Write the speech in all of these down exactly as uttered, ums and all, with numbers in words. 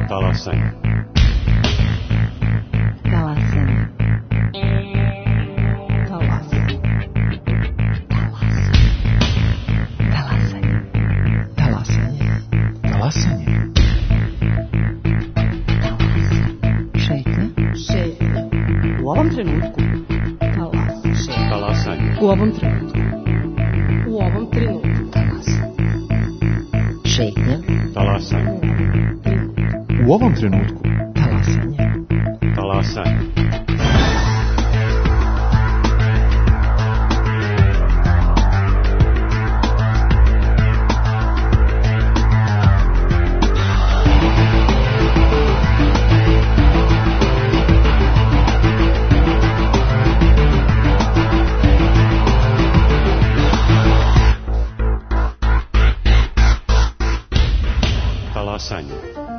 Talasanje. Talasanje. Talasanje. Talasanje. Talasanje. Talasanje. Šetnja. Šetnja. U ovom trenutku. Talasanje. Talasanje. U ovom trenutku. U ovom trenutku. Talasanje. Šetnja. Talasanje. U ovom trenutku. Talasanje. Talasanje. Talasanje.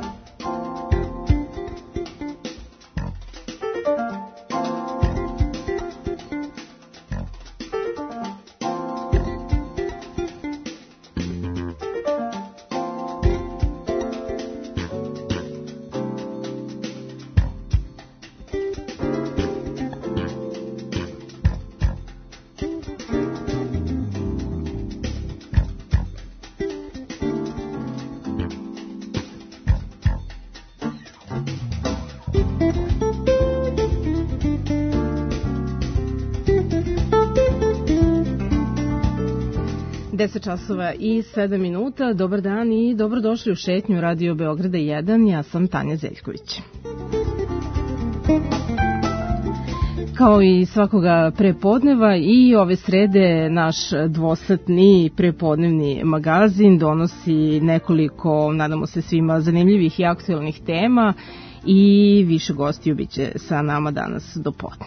deset časova i sedam minuta. Dobar dan i dobrodošli u šetnju Radio Beograda jedan. Ja sam Tanja Zeljković. Kao i svakoga prepodneva i ove srede naš dvosatni prepodnevni magazin donosi nekoliko, nadamo se svima, zanimljivih i aktuelnih tema i više gostiju biće sa nama danas do podne.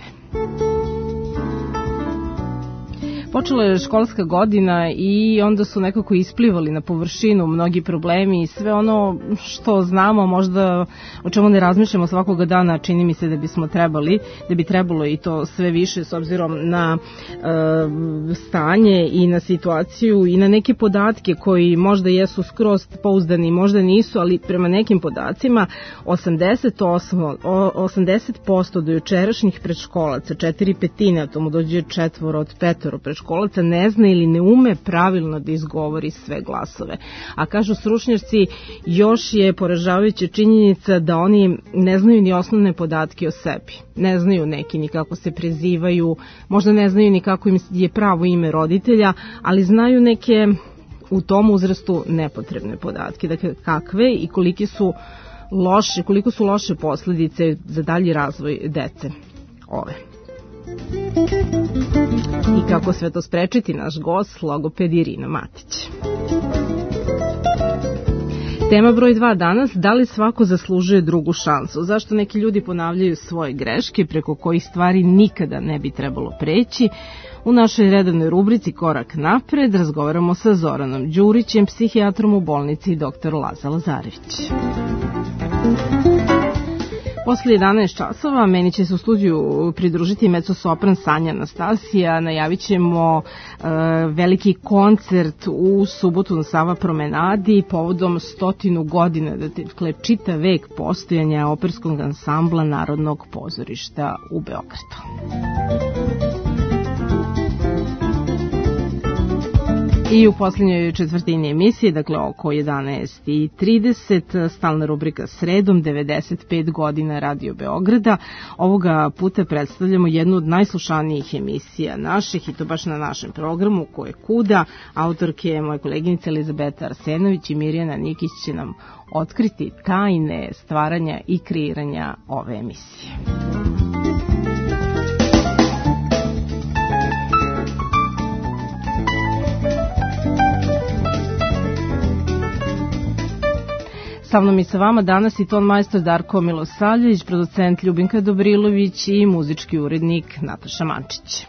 Počela je školska godina i onda su nekako isplivali na površinu mnogi problemi i sve ono što znamo, možda o čemu ne razmišljamo svakoga dana, čini mi se da bismo trebali, da bi trebalo i to sve više s obzirom na e, stanje i na situaciju i na neke podatke koji možda jesu skroz pouzdani, možda nisu, ali prema nekim podacima osamdeset osam, osamdeset posto do jučerašnjih predškolaca, četiri petine, a tomu dođe četvoro od petoro predškolaca, školaca ne zna ili ne ume pravilno da izgovori sve glasove. A kažu stručnjaci, još je poražavajuća činjenica da oni ne znaju ni osnovne podatke o sebi. Ne znaju neki ni kako se prezivaju, možda ne znaju ni kako im je pravo ime roditelja, ali znaju neke u tom uzrastu nepotrebne podatke. Dakle, kakve i kolike su loše, koliko su loše posledice za dalji razvoj dece ove. I kako sve to sprečiti, naš gost, logoped Irina Matić. Tema broj dva danas, da li svako zaslužuje drugu šansu? Zašto neki ljudi ponavljaju svoje greške preko kojih stvari nikada ne bi trebalo preći? U našoj redovnoj rubrici Korak napred razgovaramo sa Zoranom Đurićem, psihijatrom u bolnici dr Laza Lazarević. Posle jedanaest časova meni će se u studiju pridružiti mezzosopran Sanja Anastasija. Najavit ćemo e, veliki koncert u subotu na Sava promenadi povodom stotinu godina, dakle čitav vek postojanja operskog ansambla Narodnog pozorišta u Beogradu. I u posljednjoj četvrtini emisije, dakle oko jedanaest i trideset, stalna rubrika Sredom, devedeset pet godina Radio Beograda. Ovoga puta predstavljamo jednu od najslušanijih emisija naših i to baš na našem programu Ko je kuda. Autorke moje koleginice Elizabeta Arsenović i Mirjana Nikić će nam otkriti tajne stvaranja i kreiranja ove emisije. Sa mnom i sa vama danas i ton majstor Darko Milosavljević, producent Ljubinka Dobrilović i muzički urednik Nataša Mančić.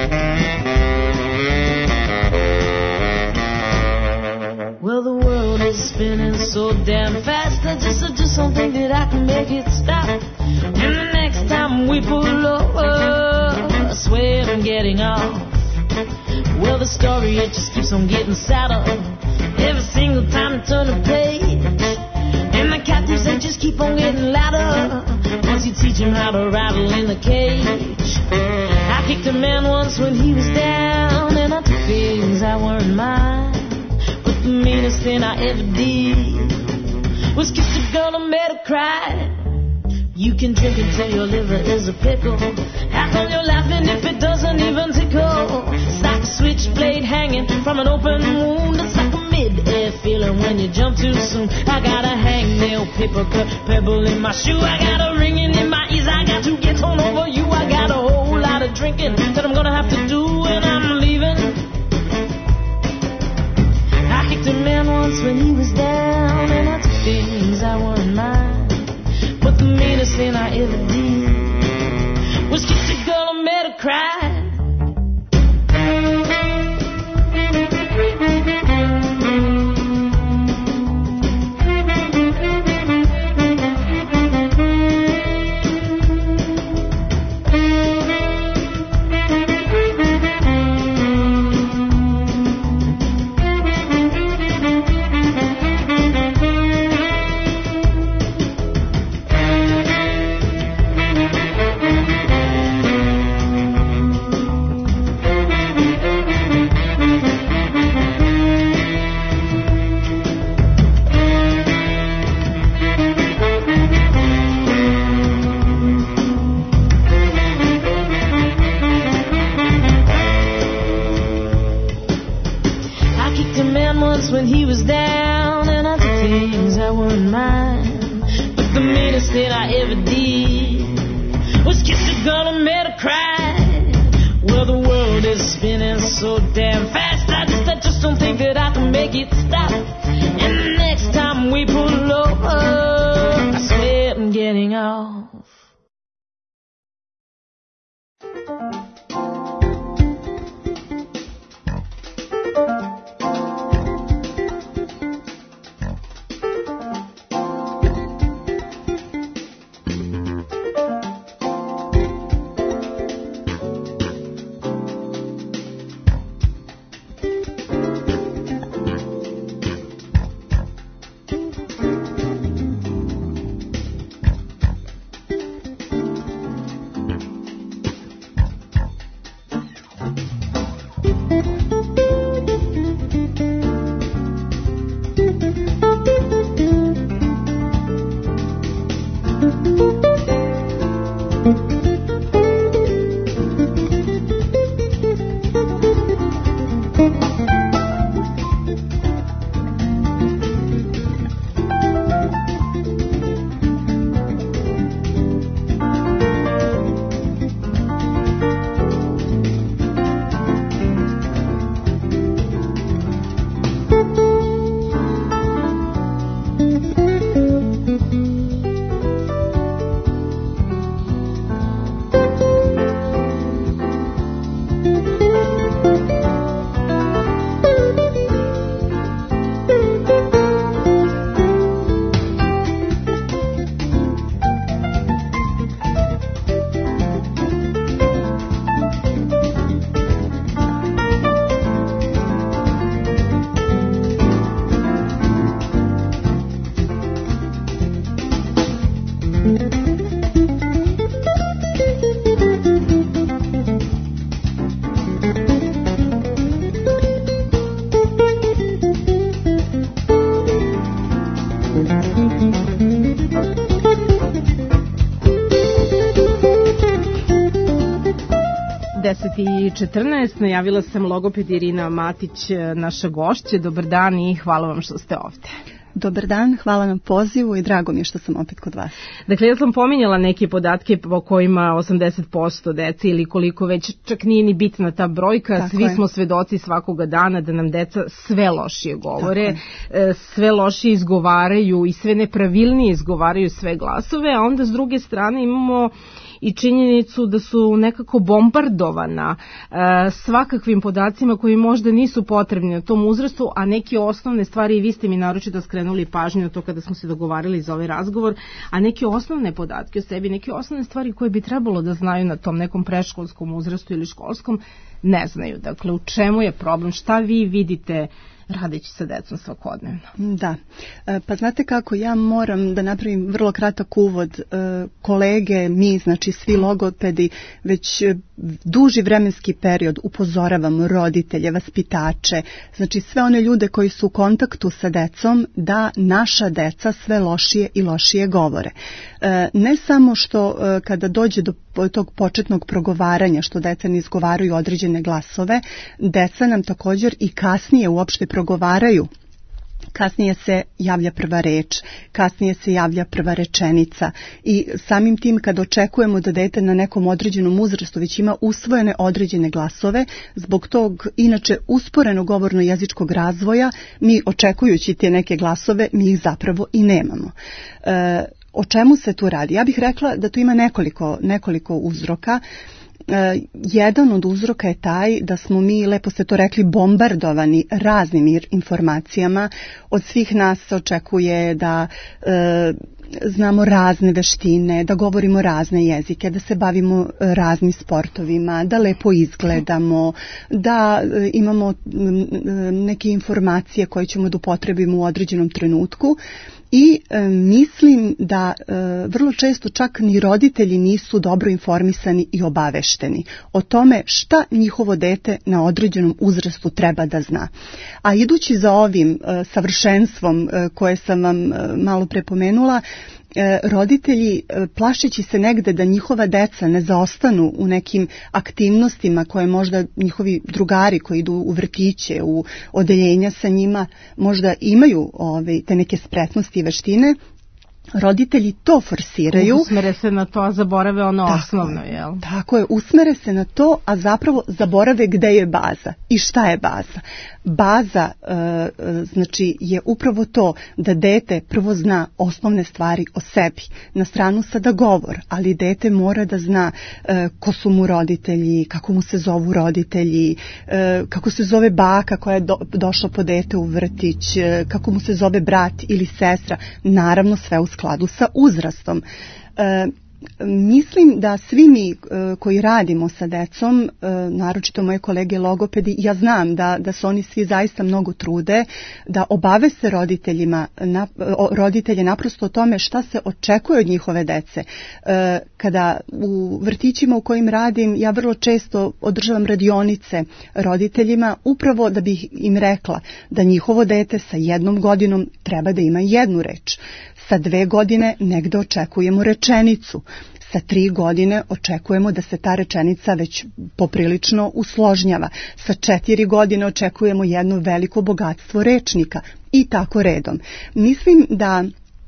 Well, the world damn fast. I just, I just don't think that I can make it stop. And the next time we pull over, I swear I'm getting off. Well, the story, it just keeps on getting sadder every single time I turn a page. And the captives, they just keep on getting louder once you teach him how to rattle in the cage. I kicked a man once when he was down, and I took things that weren't mine. But the meanest thing I ever did was kiss a girl and made her cry. You can drink until your liver is a pickle. How come you're laughing if it doesn't even tickle? It's like a switchblade hanging from an open wound. It's like a mid-air feeling when you jump too soon. I got a hangnail, paper cut, pebble in my shoe. I got a ringing in my ears. I got to get on over you. I got a whole lot of drinking that I'm gonna have to do when I'm leaving. I kicked a man once when he was down, and I took things that weren't mine. But the meanest thing I ever did was kiss a girl and made her cry. When he was down, and I did things that weren't mine. But the meanest thing I ever did was kiss a girl and made her cry. Well, the world is spinning so damn fast. I just, I just don't think that I can make it stop. And the next time we pull over, I swear I'm getting off. deset i četrnaest najavila sam logoped Irina Matić, naša gošća. Dobar dan i hvala vam što ste ovde. Dobar dan, hvala na pozivu i drago mi je što sam opet kod vas. Dakle, ja sam pominjala neke podatke po kojima osamdeset posto dece ili koliko već, čak nije ni bitna ta brojka, Tako svi je. smo svedoci svakoga dana da nam deca sve lošije govore, sve lošije izgovaraju i sve nepravilnije izgovaraju sve glasove, a onda s druge strane imamo i činjenicu da su nekako bombardovana e, svakakvim podacima koji možda nisu potrebni na tom uzrastu, a neke osnovne stvari, i vi ste mi naročito skrenuli pažnju na to kada smo se dogovarali za ovaj razgovor, a neke osnovne podatke o sebi, neke osnovne stvari koje bi trebalo da znaju na tom nekom predškolskom uzrastu ili školskom, ne znaju. Dakle, u čemu je problem? Šta vi vidite radeći sa decom svakodnevno? Da, pa znate kako, ja moram da napravim vrlo kratak uvod. Kolege, mi, znači svi logopedi, već duži vremenski period upozoravamo roditelje, vaspitače, znači sve one ljude koji su u kontaktu sa decom, da naša deca sve lošije i lošije govore. Ne samo što kada dođe do tog početnog progovaranja, što deca ne izgovaraju određene glasove, deca nam također i kasnije uopšte progovaraju. Kasnije se javlja prva reč, kasnije se javlja prva rečenica i samim tim kad očekujemo da dete na nekom određenom uzrastu već ima usvojene određene glasove, zbog tog inače usporenog govorno-jezičkog razvoja, mi očekujući te neke glasove, mi ih zapravo i nemamo. E, o čemu se tu radi? Ja bih rekla da tu ima nekoliko, nekoliko uzroka. E, jedan od uzroka je taj da smo mi, lepo ste to rekli, bombardovani raznim informacijama. Od svih nas se očekuje da e, znamo razne veštine, da govorimo razne jezike, da se bavimo raznim sportovima, da lepo izgledamo, da e, imamo neke informacije koje ćemo da upotrebimo u određenom trenutku. I e, mislim da e, vrlo često čak ni roditelji nisu dobro informisani i obavešteni o tome šta njihovo dete na određenom uzrastu treba da zna. A idući za ovim e, savršenstvom e, koje sam vam e, malo prepomenula, roditelji, plašeći se negde da njihova deca ne zaostanu u nekim aktivnostima koje možda njihovi drugari koji idu u vrtiće, u odeljenja sa njima, možda imaju ove, te neke spretnosti i veštine, roditelji to forsiraju. Usmere se na to, a zaborave ono tako osnovno, je, jel? Tako je, usmere se na to, a zapravo zaborave gde je baza i šta je baza. Baza e, znači je upravo to da dete prvo zna osnovne stvari o sebi. Na stranu sada govor, ali dete mora da zna e, ko su mu roditelji, kako mu se zovu roditelji, e, kako se zove baka koja je do, došla po dete u vrtić, e, kako mu se zove brat ili sestra, naravno sve u skladu sa uzrastom. E, Mislim da svi mi e, koji radimo sa decom, e, naročito moje kolege logopedi, ja znam da, da se oni svi zaista mnogo trude da obaveste roditeljima, na, o, roditelje naprosto o tome šta se očekuje od njihove dece. E, kada u vrtićima u kojim radim, ja vrlo često održavam radionice roditeljima upravo da bih im rekla da njihovo dete sa jednom godinom treba da ima jednu reč. Sa dve godine negde očekujemo rečenicu. Sa tri godine očekujemo da se ta rečenica već poprilično usložnjava. Sa četiri godine očekujemo jedno veliko bogatstvo rečnika i tako redom. Mislim da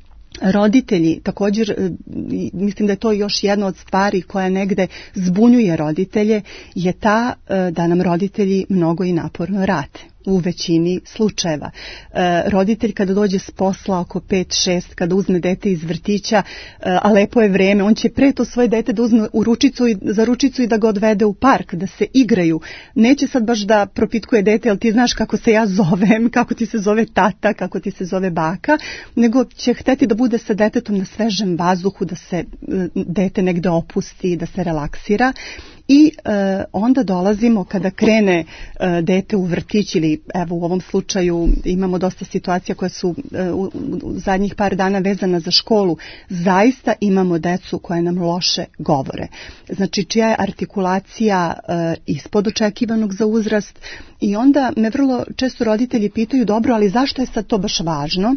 roditelji, također, mislim da je to još jedna od stvari koja negde zbunjuje roditelje, je ta da nam roditelji mnogo i naporno rade. U većini slučajeva. E, roditelj kada dođe s posla oko pet šest, kada uzme dete iz vrtića, e, a lepo je vreme, on će pre to svoje dete da uzme u ručicu i, za ručicu i da ga odvede u park, da se igraju. Neće sad baš da propitkuje dete, jel ti znaš kako se ja zovem, kako ti se zove tata, kako ti se zove baka, nego će hteti da bude sa detetom na svežem vazduhu, da se e, dete negde opusti, da se relaksira. I e, onda dolazimo kada krene e, dete u vrtić ili evo u ovom slučaju imamo dosta situacija koje su e, u, u zadnjih par dana vezana za školu. Zaista imamo decu koje nam loše govore. Znači čija je artikulacija e, ispod očekivanog za uzrast i onda me vrlo često roditelji pitaju dobro, ali zašto je sad to baš važno?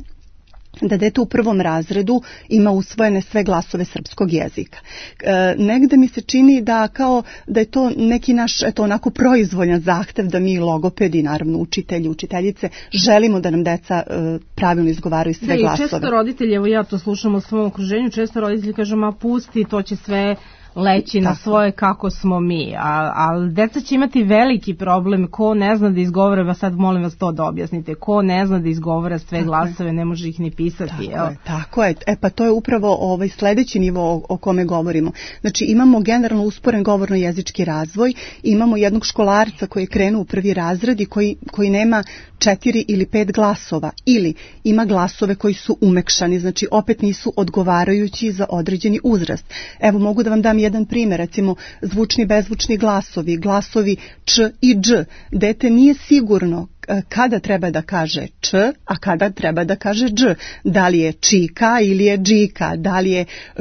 Da dete u prvom razredu ima usvojene sve glasove srpskog jezika. E, negde mi se čini da kao da je to neki naš eto onako proizvoljan zahtev da mi logopedi, naravno učitelji, učiteljice, želimo da nam deca e, pravilno izgovaraju sve da, glasove. I često roditelji, evo ja to slušam u svom okruženju, često roditelji kažu ma pusti, to će sve leći na svoje kako smo mi, a, ali deca će imati veliki problem, ko ne zna da izgovore, va sad molim vas to da objasnite, ko ne zna da izgovara sve glasove, ne može ih ni pisati. Tako jel? je, tako je, e pa to je upravo ovaj sledeći nivo o, o kome govorimo. Znači imamo generalno usporen govorno-jezički razvoj, imamo jednog školarca koji je krenuo u prvi razred i koji, koji nema četiri ili pet glasova, ili ima glasove koji su umekšani, znači opet nisu odgovarajući za određeni uzrast. Evo mogu da vam dam jedan primjer, recimo zvučni bezvučni glasovi, glasovi č i dž. Dete nije sigurno kada treba da kaže č, a kada treba da kaže dž. Da li je čika ili je džika, da li je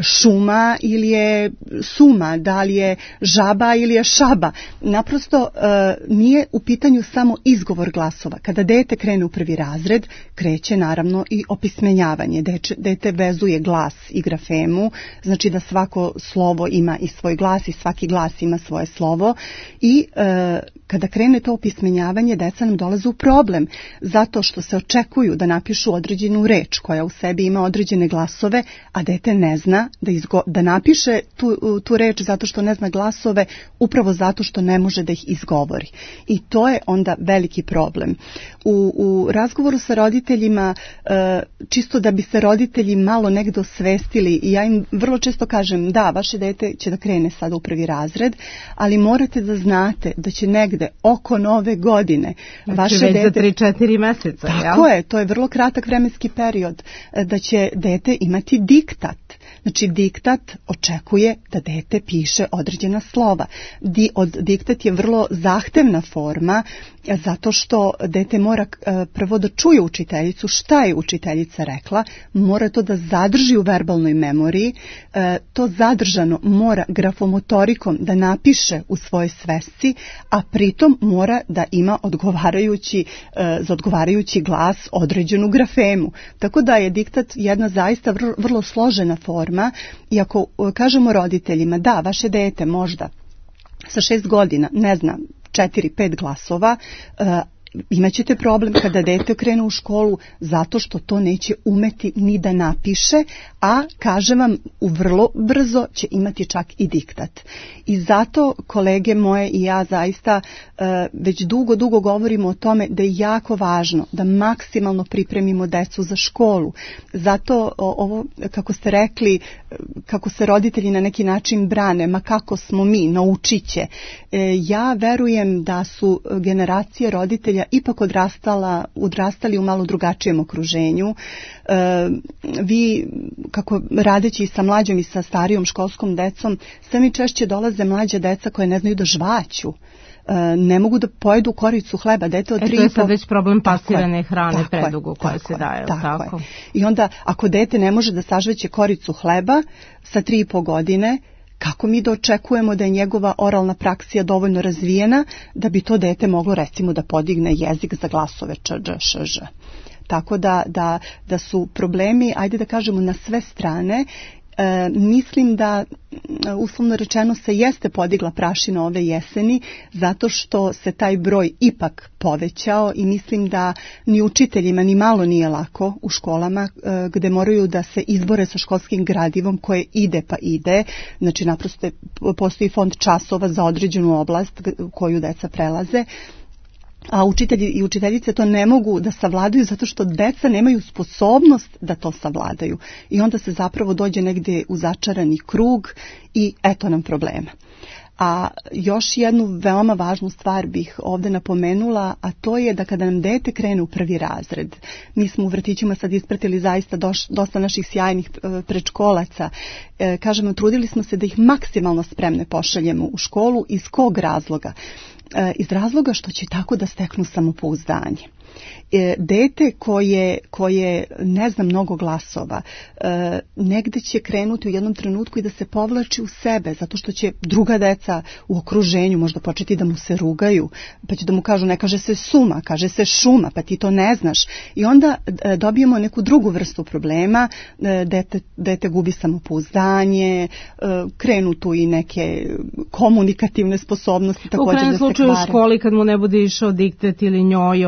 šuma ili je suma, da li je žaba ili je šaba. Naprosto nije u pitanju samo izgovor glasova. Kada dete krene u prvi razred, kreće naravno i opismenjavanje. Dete vezuje glas i grafemu, znači da svako slovo ima i svoj glas i svaki glas ima svoje slovo i e, kada krene to opismenjavanje, deca nam dolaze u problem, zato što se očekuju da napišu određenu reč koja u sebi ima određene glasove, a dete ne zna da, izgo, da napiše tu, tu reč zato što ne zna glasove, upravo zato što ne može da ih izgovori. I to je onda veliki problem. U, u razgovoru sa roditeljima, e, čisto da bi se roditelji malo negdje osvestili, ja im vrlo često kažem, da, vaše dete će da krene sada u prvi razred, ali morate da znate da će negde oko nove godine znači vaše već dete... za tri četiri meseca. Tako jel? je, to je vrlo kratak vremenski period, da će dete imati diktat. Znači diktat očekuje da dete piše određena slova. Di, od, diktat je vrlo zahtevna forma zato što dete mora prvo da čuje učiteljicu šta je učiteljica rekla, mora to da zadrži u verbalnoj memoriji, to zadržano mora grafomotorikom da napiše u svojoj svesci, a pritom mora da ima odgovarajući, za odgovarajući glas određenu grafemu. Tako da je diktat jedna zaista vrlo, vrlo složena forma i ako kažemo roditeljima da vaše dete možda sa šest godina ne zna četiri, pet glasova, imaćete problem kada dete krene u školu zato što to neće umeti ni da napiše, a kažem vam, u vrlo brzo će imati čak i diktat. I zato kolege moje i ja zaista već dugo, dugo govorimo o tome da je jako važno da maksimalno pripremimo decu za školu. Zato ovo, kako ste rekli, kako se roditelji na neki način brane, ma kako smo mi, naučit će. Ja verujem da su generacije roditelja ipak odrastala, odrastali u malo drugačijem okruženju. E, vi, kako radeći sa mlađom i sa starijom školskom decom, sve mi češće dolaze mlađa deca koje ne znaju da žvaću. E, ne mogu da pojedu koricu hleba. Dete od e, tri to je po... sad već problem pasirane hrane tako predugo je, koja tako se je, daje. Tako, tako? Je. I onda ako dete ne može da sažveće koricu hleba sa tri i po godine, kako mi da očekujemo da je njegova oralna praksija dovoljno razvijena da bi to dete moglo recimo da podigne jezik za glasove č, dž, š, ž. Tako da, da, da su problemi, ajde da kažemo, na sve strane. E, mislim da, uslovno rečeno, se jeste podigla prašina ove jeseni zato što se taj broj ipak povećao i mislim da ni učiteljima ni malo nije lako u školama e, gde moraju da se izbore sa školskim gradivom koje ide pa ide. Znači naprosto postoji fond časova za određenu oblast koju deca prelaze. A učitelji i učiteljice to ne mogu da savladaju zato što deca nemaju sposobnost da to savladaju. I onda se zapravo dođe negdje u začarani krug i eto nam problema. A još jednu veoma važnu stvar bih ovdje napomenula, a to je da kada nam dete krene u prvi razred, mi smo u vrtićima sad ispratili zaista doš, dosta naših sjajnih predškolaca, e, kažemo, trudili smo se da ih maksimalno spremne pošaljemo u školu. Iz kog razloga? E, iz razloga što će tako da steknu samopouzdanje. E, dete koje, koje ne zna mnogo glasova, e, negde će krenuti u jednom trenutku i da se povlači u sebe, zato što će druga deca u okruženju možda početi da mu se rugaju, pa će da mu kažu ne kaže se suma, kaže se šuma, pa ti to ne znaš. I onda e, dobijemo neku drugu vrstu problema, e, dete, dete gubi samopouzdanje, e, krenu tu i neke komunikativne sposobnosti također da se kvare. U krajnjem slučaju u školi kad mu ne bude išao diktat ili njoj, onda će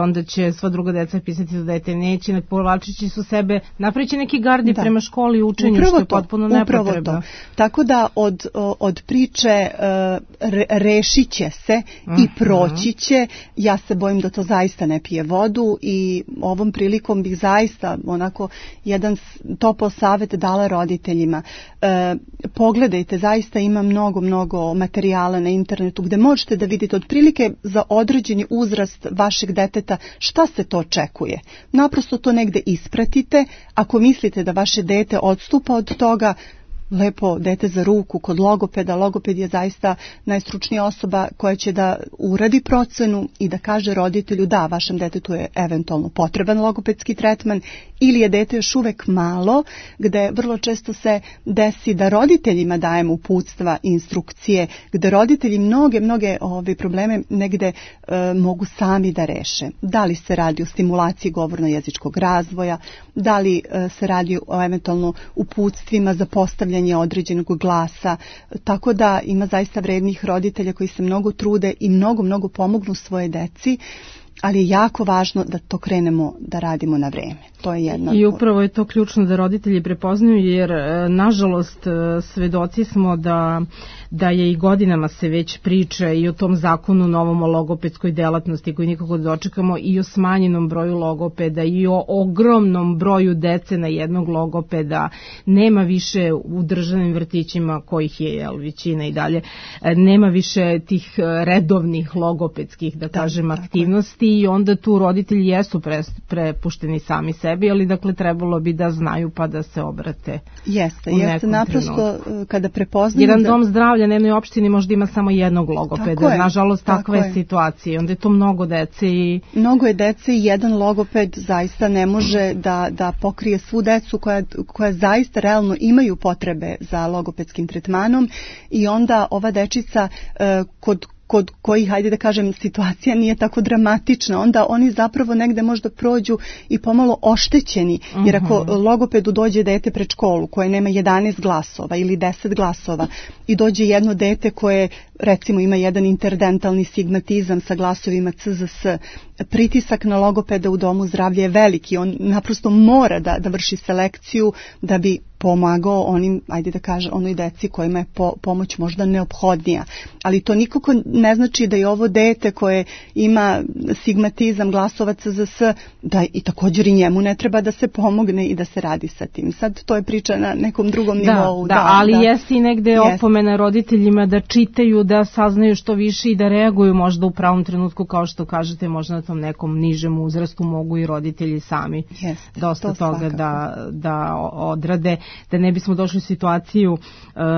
će sva druga deca pisati da dete neće, povlačići su sebe, napravići neki gardi da. prema školi i učenju, upravo što je potpuno nepotrebno. Tako da od, od priče re, rešit će se uh-huh. i proći će, ja se bojim da to zaista ne pije vodu i ovom prilikom bih zaista onako jedan topao savjet dala roditeljima. E, pogledajte, zaista ima mnogo, mnogo materijala na internetu gde možete da vidite otprilike za određeni uzrast vašeg deteta šta se to očekuje. Naprosto to negde ispratite. Ako mislite da vaše dete odstupa od toga, lepo dete za ruku kod logopeda. Logoped je zaista najstručnija osoba koja će da uradi procenu i da kaže roditelju da, vašem detetu je eventualno potreban logopedski tretman ili je dete još uvek malo, gde vrlo često se desi da roditeljima dajemo uputstva i instrukcije, gde roditelji mnoge, mnoge ove probleme negde e, mogu sami da reše. Da li se radi o stimulaciji govorno-jezičkog razvoja, da li e, se radi o eventualno uputstvima za postavljanje određenog glasa, tako da ima zaista vrednih roditelja koji se mnogo trude i mnogo, mnogo pomognu svoje deci, ali je jako važno da to krenemo da radimo na vreme. To je jedna. I upravo je to ključno da roditelji prepoznaju, jer nažalost svedoci smo da, da je i godinama se već priča i o tom zakonu novom o logopedskoj delatnosti koji nikako da dočekamo, i o smanjenom broju logopeda i o ogromnom broju dece na jednog logopeda. Nema više u državnim vrtićima, kojih je jel, većina i dalje, nema više tih redovnih logopedskih, da kažem, aktivnosti. I onda tu roditelji jesu pre, prepušteni sami sebi, ali dakle trebalo bi da znaju pa da se obrate. Jeste, jeste naprosto kada prepoznaju. Jedan da... dom zdravlja na jednoj opštini možda ima samo jednog logopeda. Nažalost, takva je situacija. Onda je to mnogo dece i... Mnogo je dece i jedan logoped zaista ne može da, da pokrije svu decu koja, koja zaista realno imaju potrebe za logopedskim tretmanom i onda ova dečica eh, kod kod kojih, hajde da kažem, situacija nije tako dramatična, onda oni zapravo negde možda prođu i pomalo oštećeni, jer ako logopedu dođe dete pred školu koje nema jedanaest glasova ili deset glasova i dođe jedno dete koje recimo ima jedan interdentalni sigmatizam sa glasovima C Z S, pritisak na logopeda u domu zdravlja je veliki, on naprosto mora da, da vrši selekciju da bi pomagao onim, ajde da kažem, onoj deci kojima je po, pomoć možda neophodnija. Ali to nikako ne znači da je ovo dete koje ima sigmatizam glasova C Z S, da i također i njemu ne treba da se pomogne i da se radi sa tim. Sad to je priča na nekom drugom da, nivou. Da, da, ali da. Jeste i negde jest. Opomena roditeljima da čitaju, da saznaju što više i da reaguju možda u pravom trenutku, kao što kažete, možda na tom nekom nižem uzrastu mogu i roditelji sami jest, dosta to toga svakako. da, da odrade, da ne bismo došli u situaciju uh,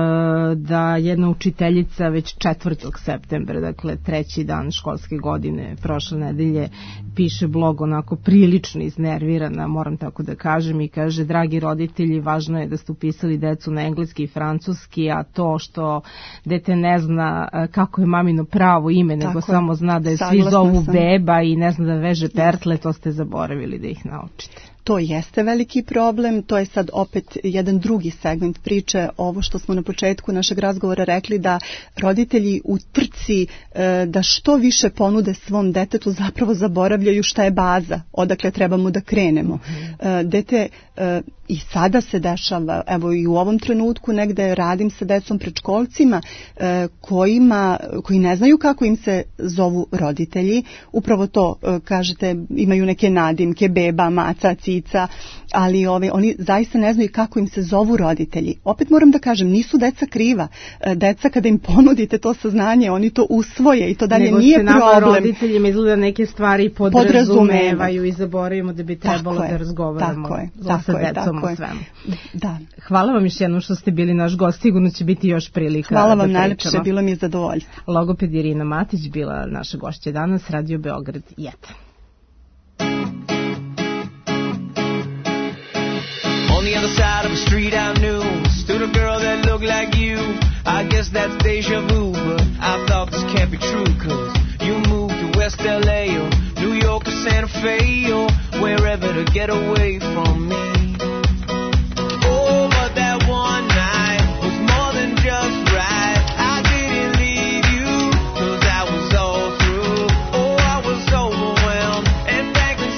da jedna učiteljica već četvrtog septembra, dakle treći dan školske godine, prošle nedelje, piše blog onako prilično iznervirana, moram tako da kažem, i kaže: dragi roditelji, važno je da ste upisali decu na engleski i francuski, a to što dete ne zna kako je mamino pravo ime, nego tako samo zna da je svi zovu sam. beba i ne zna da veže pertle, to ste zaboravili da ih naučite. To jeste veliki problem, to je sad opet jedan drugi segment priče, ovo što smo na početku našeg razgovora rekli, da roditelji u trci e, da što više ponude svom detetu zapravo zaboravljaju šta je baza, odakle trebamo da krenemo. E, dete e, i sada se dešava, evo i u ovom trenutku negde radim sa decom predškolcima e, kojima, koji ne znaju kako im se zovu roditelji, upravo to e, kažete, imaju neke nadimke, beba, maca, cica, ali ove, oni zaista ne znaju kako im se zovu roditelji. Opet moram da kažem, nisu deca kriva. Deca kada im ponudite to saznanje, oni to usvoje i to dalje nego nije problem. Nego se nama roditeljima izgleda neke stvari podrazumevaju i zaboravimo da bi trebalo tako da je, razgovaramo tako je, sa tako decom je, o svemu. Da. Hvala vam još jednom što ste bili naš gost, sigurno će biti još prilika. Hvala vam da najlepše, bilo mi je zadovoljstvo. Logoped Irina Matić bila naša gošća danas, Radio Beograd jedan. On the other side of the street I knew stood a girl that looked like you. I guess that's deja vu, but I thought this can't be true, cause you moved to West L A or New York or Santa Fe or wherever to get away from me. Oh, but that one night was more than just right. I didn't leave you cause I was all through. Oh, I was overwhelmed and frankly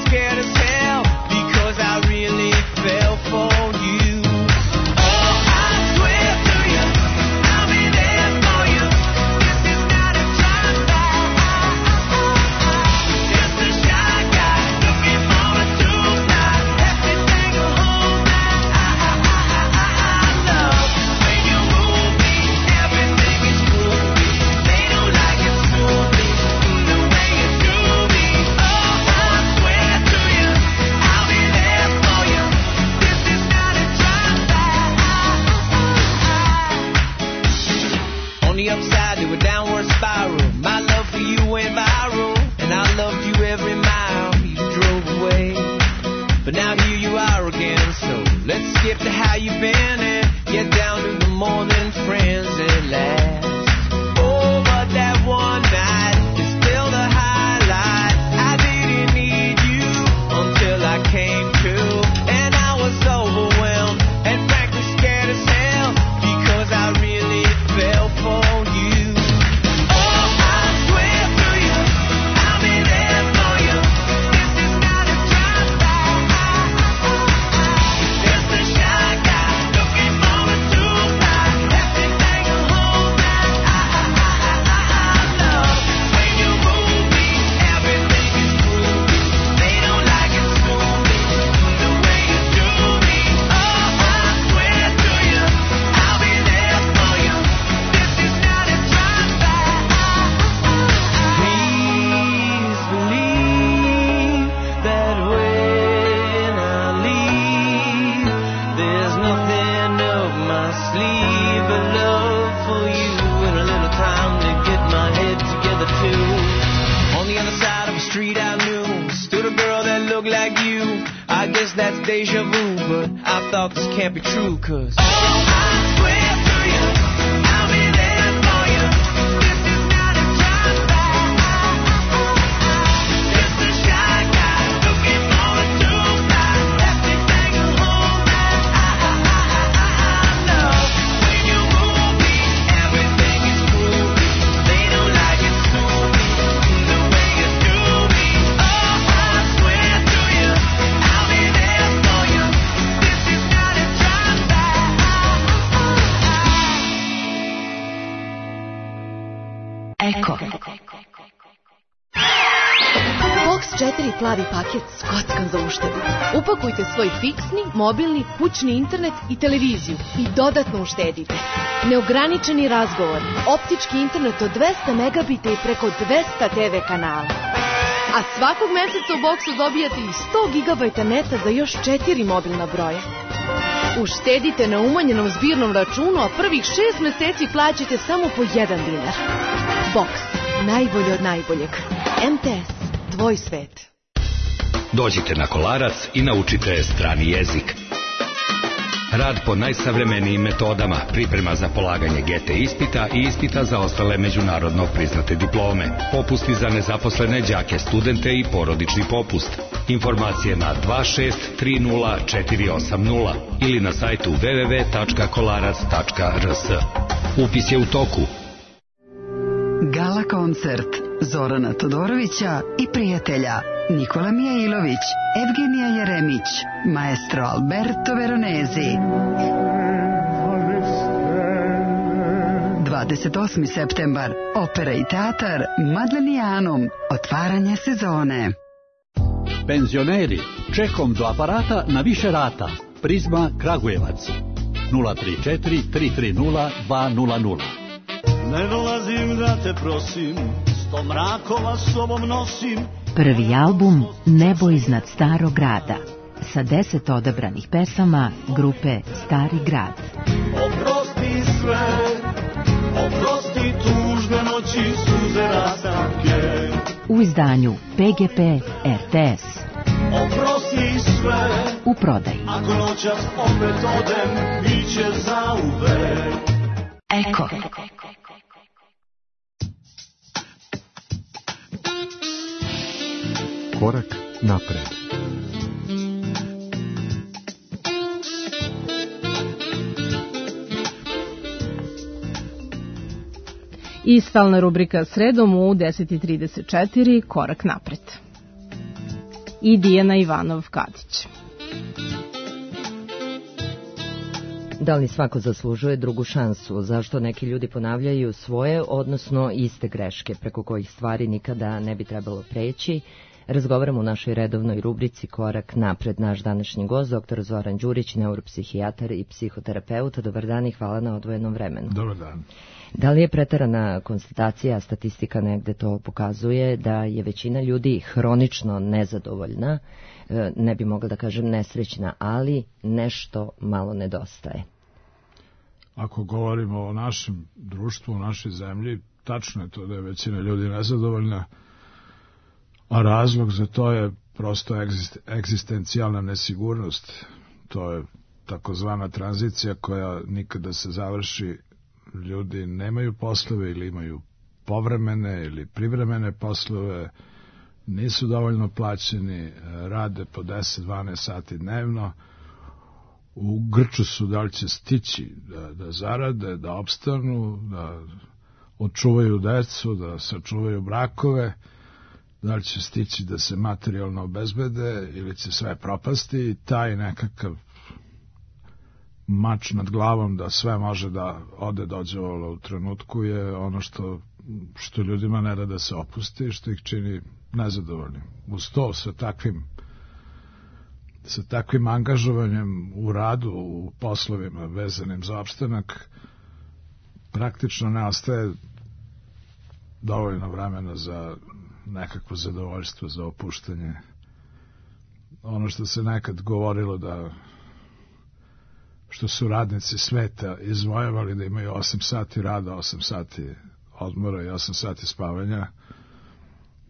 guess that's deja vu, but I thought this can't be true, cause oh, I swear to you, I'll be there for you. This is not a drive-by. Just a shy guy looking for a two-fly. Plastic bag of home that I, I, I, I, I know. When you move me, everything is cool. They don't like it smooth, the way you do me. Oh, I swear to you, I'll be there for you. This is not a drive-by. Eko. Box četiri plavi paket skockan za uštedu. Upakujte svoj fiksni, mobilni, kućni internet i televiziju i dodatno uštedite. Neograničeni razgovor, optički internet od dvesta megabita i preko dvesta te ve kanala. A svakog meseca u boksu dobijate i sto gigabajta neta za još četiri mobilna broja. Uštedite na umanjenom zbirnom računu, a prvih šest meseci plaćate samo po jedan dinar. Box, najbolje od najboljeg. em te es, tvoj svet. Dođite na Kolarac i naučite strani jezik. Rad po najsavremenijim metodama, priprema za polaganje ge te ispita i ispita za ostale međunarodno priznate diplome, popusti za nezaposlene đake, studente i porodični popust. Informacije na dva šest tri nula četiri osam nula ili na sajtu w w w tačka kolarac tačka r s. Upis je u toku. Gala koncert Zorana Todorovića i prijatelja Nikola Mijailović, Evgenija Jeremić, maestro Alberto Veronezi. dvadeset osmi septembar, opera i teatar Madlenijanum, otvaranje sezone. Penzioneri, čekom do aparata na više rata. Prizma Kragujevac. nula tri četiri tri tri nula dva nula nula. Ne dolazim da te prosim, sto mrakova sobom nosim. Prvi album Nebo iznad starog grada sa deset odabranih pesama grupe Stari grad. Oprosti sve, oprosti tužne noći, suze rastanke. U izdanju pe ge pe er te es. Oprosti sve, u prodaji. Ako noćas opet odem, bit će zauvek. Eko. Korak napred. I stalna rubrika sredom u deset i trideset četiri, Korak napred. I Dijana Ivanov-Kadić. Da li svako zaslužuje drugu šansu? Zašto neki ljudi ponavljaju svoje, odnosno iste greške preko kojih stvari nikada ne bi trebalo preći? Razgovaramo u našoj redovnoj rubrici Korak napred. Naš današnji gost, doktor Zoran Đurić, neuropsihijatar i psihoterapeuta. Dobar dan i hvala na odvojenom vremenu. Dobar dan. Da li je preterana konstatacija, statistika negde to pokazuje, da je većina ljudi hronično nezadovoljna, ne bi mogla da kažem nesrećna, ali nešto malo nedostaje? Ako govorimo o našem društvu, o našoj zemlji, tačno je to da je većina ljudi nezadovoljna, a razlog za to je prosto egzistencijalna nesigurnost. To je takozvana tranzicija koja nikada se završi. Ljudi nemaju poslove ili imaju povremene ili privremene poslove, nisu dovoljno plaćeni, rade po deset do dvanaest sati dnevno, u grču su da li će stići da, da zarade, da opstanu, da očuvaju decu, da sačuvaju brakove, da li će stići da se materijalno obezbede ili će sve propasti, i taj nekakav mač nad glavom da sve može da ode dođe u trenutku je ono što, što ljudima ne rada da se opusti, što ih čini nezadovoljnim. Uz to sa takvim sa takvim angažovanjem u radu, u poslovima vezanim za opstanak, praktično ne ostaje dovoljno vremena za nekakvo zadovoljstvo, za opuštanje. Ono što se nekad govorilo da što su radnici sveta izvojevali da imaju osam sati rada, osam sati odmora i osam sati spavanja,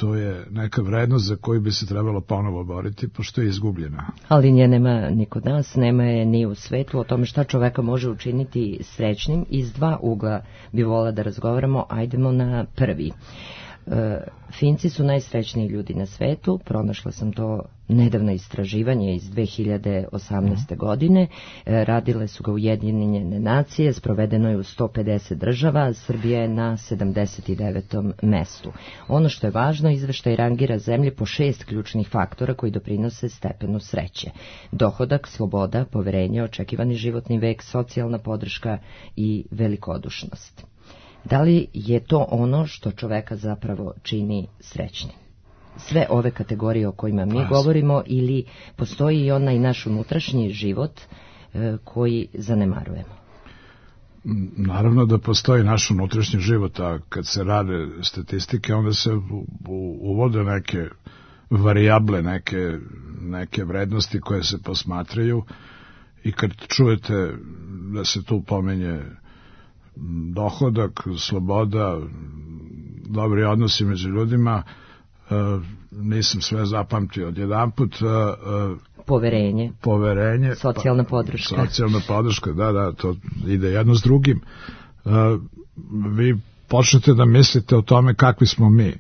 to je neka vrednost za koju bi se trebalo ponovo boriti, pošto je izgubljena. Ali nje nema ni kod nas, nema je ni u svetu. O tome šta čoveka može učiniti srećnim, iz dva ugla bi volila da razgovaramo. Ajdemo na prvi. E, Finci su najsrećniji ljudi na svetu. Pronašla sam to nedavno istraživanje iz dve hiljade osamnaeste. godine. E, radile su ga Ujedinjene nacije, sprovedeno je u sto pedeset država, Srbija je na sedamdeset devetom mestu. Ono što je važno, izveštaj rangira zemlje po šest ključnih faktora koji doprinose stepenu sreće. Dohodak, sloboda, poverenje, očekivani životni vek, socijalna podrška i velikodušnost. Da li je to ono što čoveka zapravo čini srećnim? Sve ove kategorije o kojima mi govorimo, ili postoji i onaj naš unutrašnji život e, koji zanemarujemo? Naravno da postoji naš unutrašnji život, a kad se rade statistike, onda se u, u, uvode neke varijable, neke, neke vrednosti koje se posmatraju, i kad čujete da se tu pomenje dohodak, sloboda, dobri odnosi među ljudima, nisam sve zapamtio odjedanput. Poverenje. Poverenje. Socijalna podrška. Socijalna podrška, da, da, to ide jedno s drugim. Vi počnete da mislite o tome kakvi smo mi.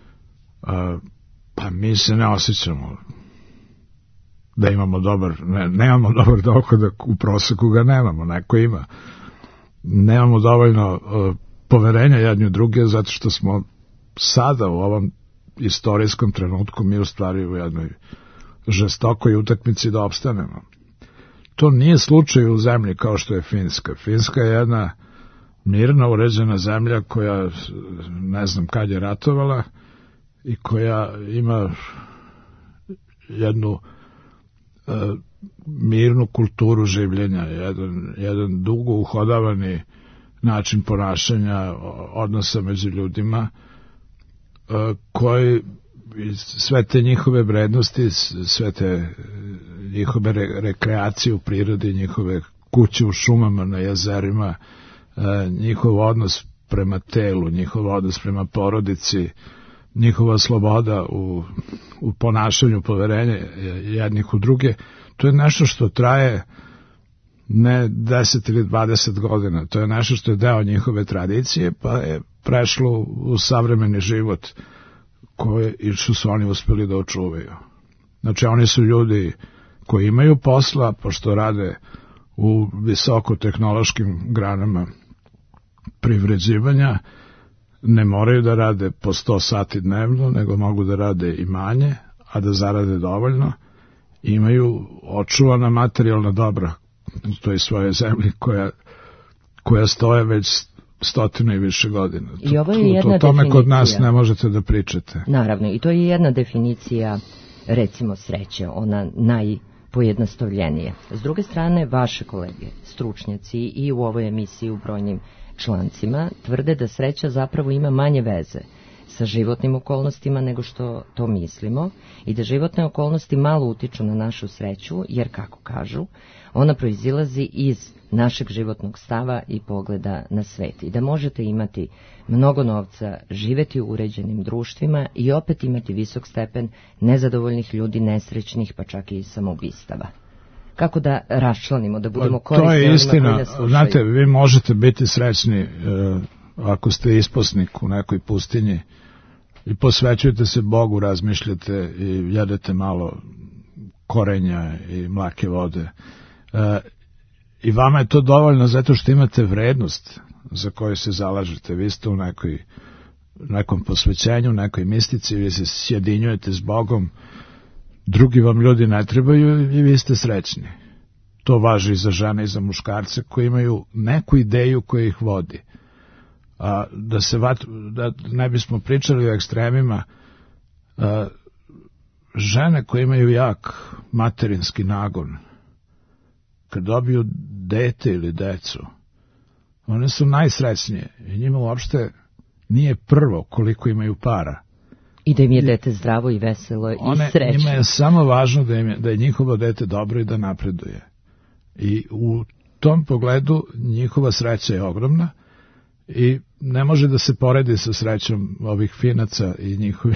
Pa mi se ne osjećamo da imamo dobar, ne, nemamo dobar dohodak, u proseku ga nemamo, neko ima. Nemamo dovoljno uh, poverenja jedni u druge, zato što smo sada u ovom istorijskom trenutku mi u stvari u jednoj žestokoj utakmici da opstanemo. To nije slučaj u zemlji kao što je Finska. Finska je jedna mirna, uređena zemlja koja ne znam kad je ratovala i koja ima jednu uh, mirnu kulturu življenja, jedan, jedan dugo uhodavani način ponašanja, odnosa među ljudima, koji sve te njihove vrednosti, sve te njihove re, rekreacije u prirodi, njihove kuće u šumama, na jezerima, njihov odnos prema telu, njihov odnos prema porodici, njihova sloboda u, u ponašanju, poverenje jednih u druge, to je nešto što traje ne deset ili dvadeset godina, to je nešto što je deo njihove tradicije, pa je prešlo u savremeni život koje i što su oni uspeli da očuvaju. Znači, oni su ljudi koji imaju posla, pošto rade u visokotehnološkim granama privređivanja, ne moraju da rade po sto sati dnevno, nego mogu da rade i manje, a da zarade dovoljno. Imaju očuvana materijalna dobra u toj svojoj zemlji koja, koja stoje već stotine i više godina. I ovo je jedna o tome definicija. Kod nas ne možete da pričate. Naravno, i to je jedna definicija, recimo, sreće, ona najpojednostavljenije. S druge strane, vaše kolege, stručnjaci i u ovoj emisiji u brojnim člancima, tvrde da sreća zapravo ima manje veze sa životnim okolnostima nego što to mislimo i da životne okolnosti malo utiču na našu sreću, jer, kako kažu, ona proizilazi iz našeg životnog stava i pogleda na svet. I da možete imati mnogo novca, živeti u uređenim društvima i opet imati visok stepen nezadovoljnih ljudi, nesrećnih, pa čak i samoubistava. Kako da raščlanimo, da budemo korisni onima koji nas slušaju? To je istina. Znate, vi možete biti srećni e, ako ste isposnik u nekoj pustinji i posvećujete se Bogu, razmišljate i jedete malo korenja i mlake vode. E, I vama je to dovoljno zato što imate vrednost za koju se zalažete. Vi ste u nekoj, nekom posvećenju, nekoj mistici, vi se sjedinjujete s Bogom, drugi vam ljudi ne trebaju i vi ste srećni. To važi i za žene i za muškarce koji imaju neku ideju koja ih vodi. A, da, se vat, da ne bismo pričali o ekstremima, a, žene koje imaju jak materinski nagon, kad dobiju dete ili decu, one su najsrećnije i njima uopšte nije prvo koliko imaju para. I da im je dete zdravo i veselo i one, srećno. Njima je samo važno da, im je, da je njihovo dete dobro i da napreduje. I u tom pogledu njihova sreća je ogromna i ne može da se poredi sa srećom ovih finaca i njihovim,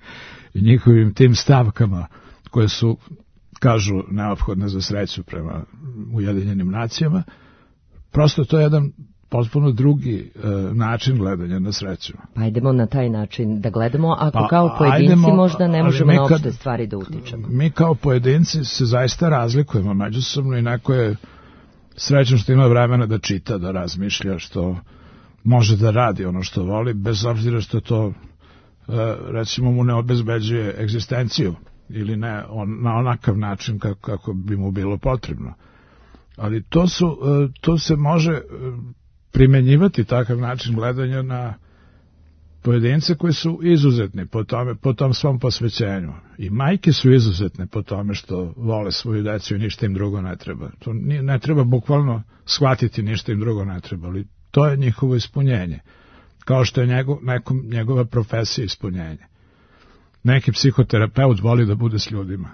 i njihovim tim stavkama koje su, kažu, neophodne za sreću prema Ujedinjenim nacijama. Prosto to je jedan potpuno drugi e, način gledanja na sreću. Pa idemo na taj način da gledamo, ako pa, kao pojedinci ajdemo, možda ne možemo na opšte stvari da utičemo. Mi kao pojedinci se zaista razlikujemo međusobno i neko je srećan što ima vremena da čita, da razmišlja, što može da radi ono što voli, bez obzira što to, e, recimo, mu ne obezbeđuje egzistenciju ili ne on, na onakav način kako, kako bi mu bilo potrebno. Ali to, su, e, to se može e, primenjivati takav način gledanja na pojedince koji su izuzetni po, tome, po tom svom posvećenju. I majke su izuzetne po tome što vole svoju decu i ništa im drugo ne treba. To nije, ne treba bukvalno shvatiti, ništa im drugo ne treba, ali to je njihovo ispunjenje. Kao što je njegov, nekom, njegova profesija ispunjenje. Neki psihoterapeut voli da bude s ljudima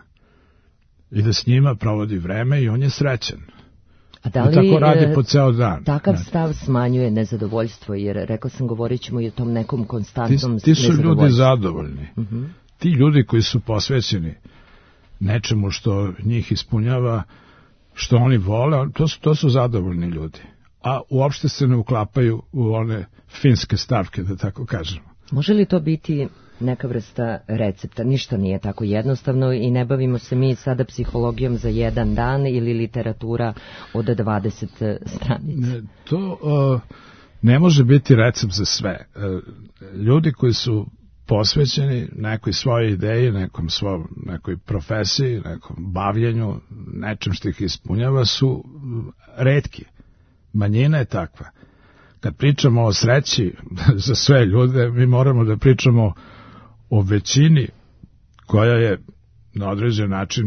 i da s njima provodi vreme i on je srećan. A da li I tako radi po ceo dan. Takav stav smanjuje nezadovoljstvo, jer rekao sam, govorit ćemo i o tom nekom konstantnom ti, ti su ljudi zadovoljni. Uh-huh. Ti ljudi koji su posvećeni nečemu što njih ispunjava, što oni vole, to su, to su zadovoljni ljudi. A uopšte se ne uklapaju u one finske stavke, da tako kažemo. Može li to biti neka vrsta recepta? Ništa nije tako jednostavno i ne bavimo se mi sada psihologijom za jedan dan ili literatura od dvadeset stranica. To uh, ne može biti recept za sve. Uh, ljudi koji su posvećeni nekoj svojoj ideji, nekom svom, nekoj profesiji, nekom bavljenju, nečem što ih ispunjava, su retki. Manjina je takva. Kad pričamo o sreći za sve ljude, mi moramo da pričamo o većini koja je na određen način,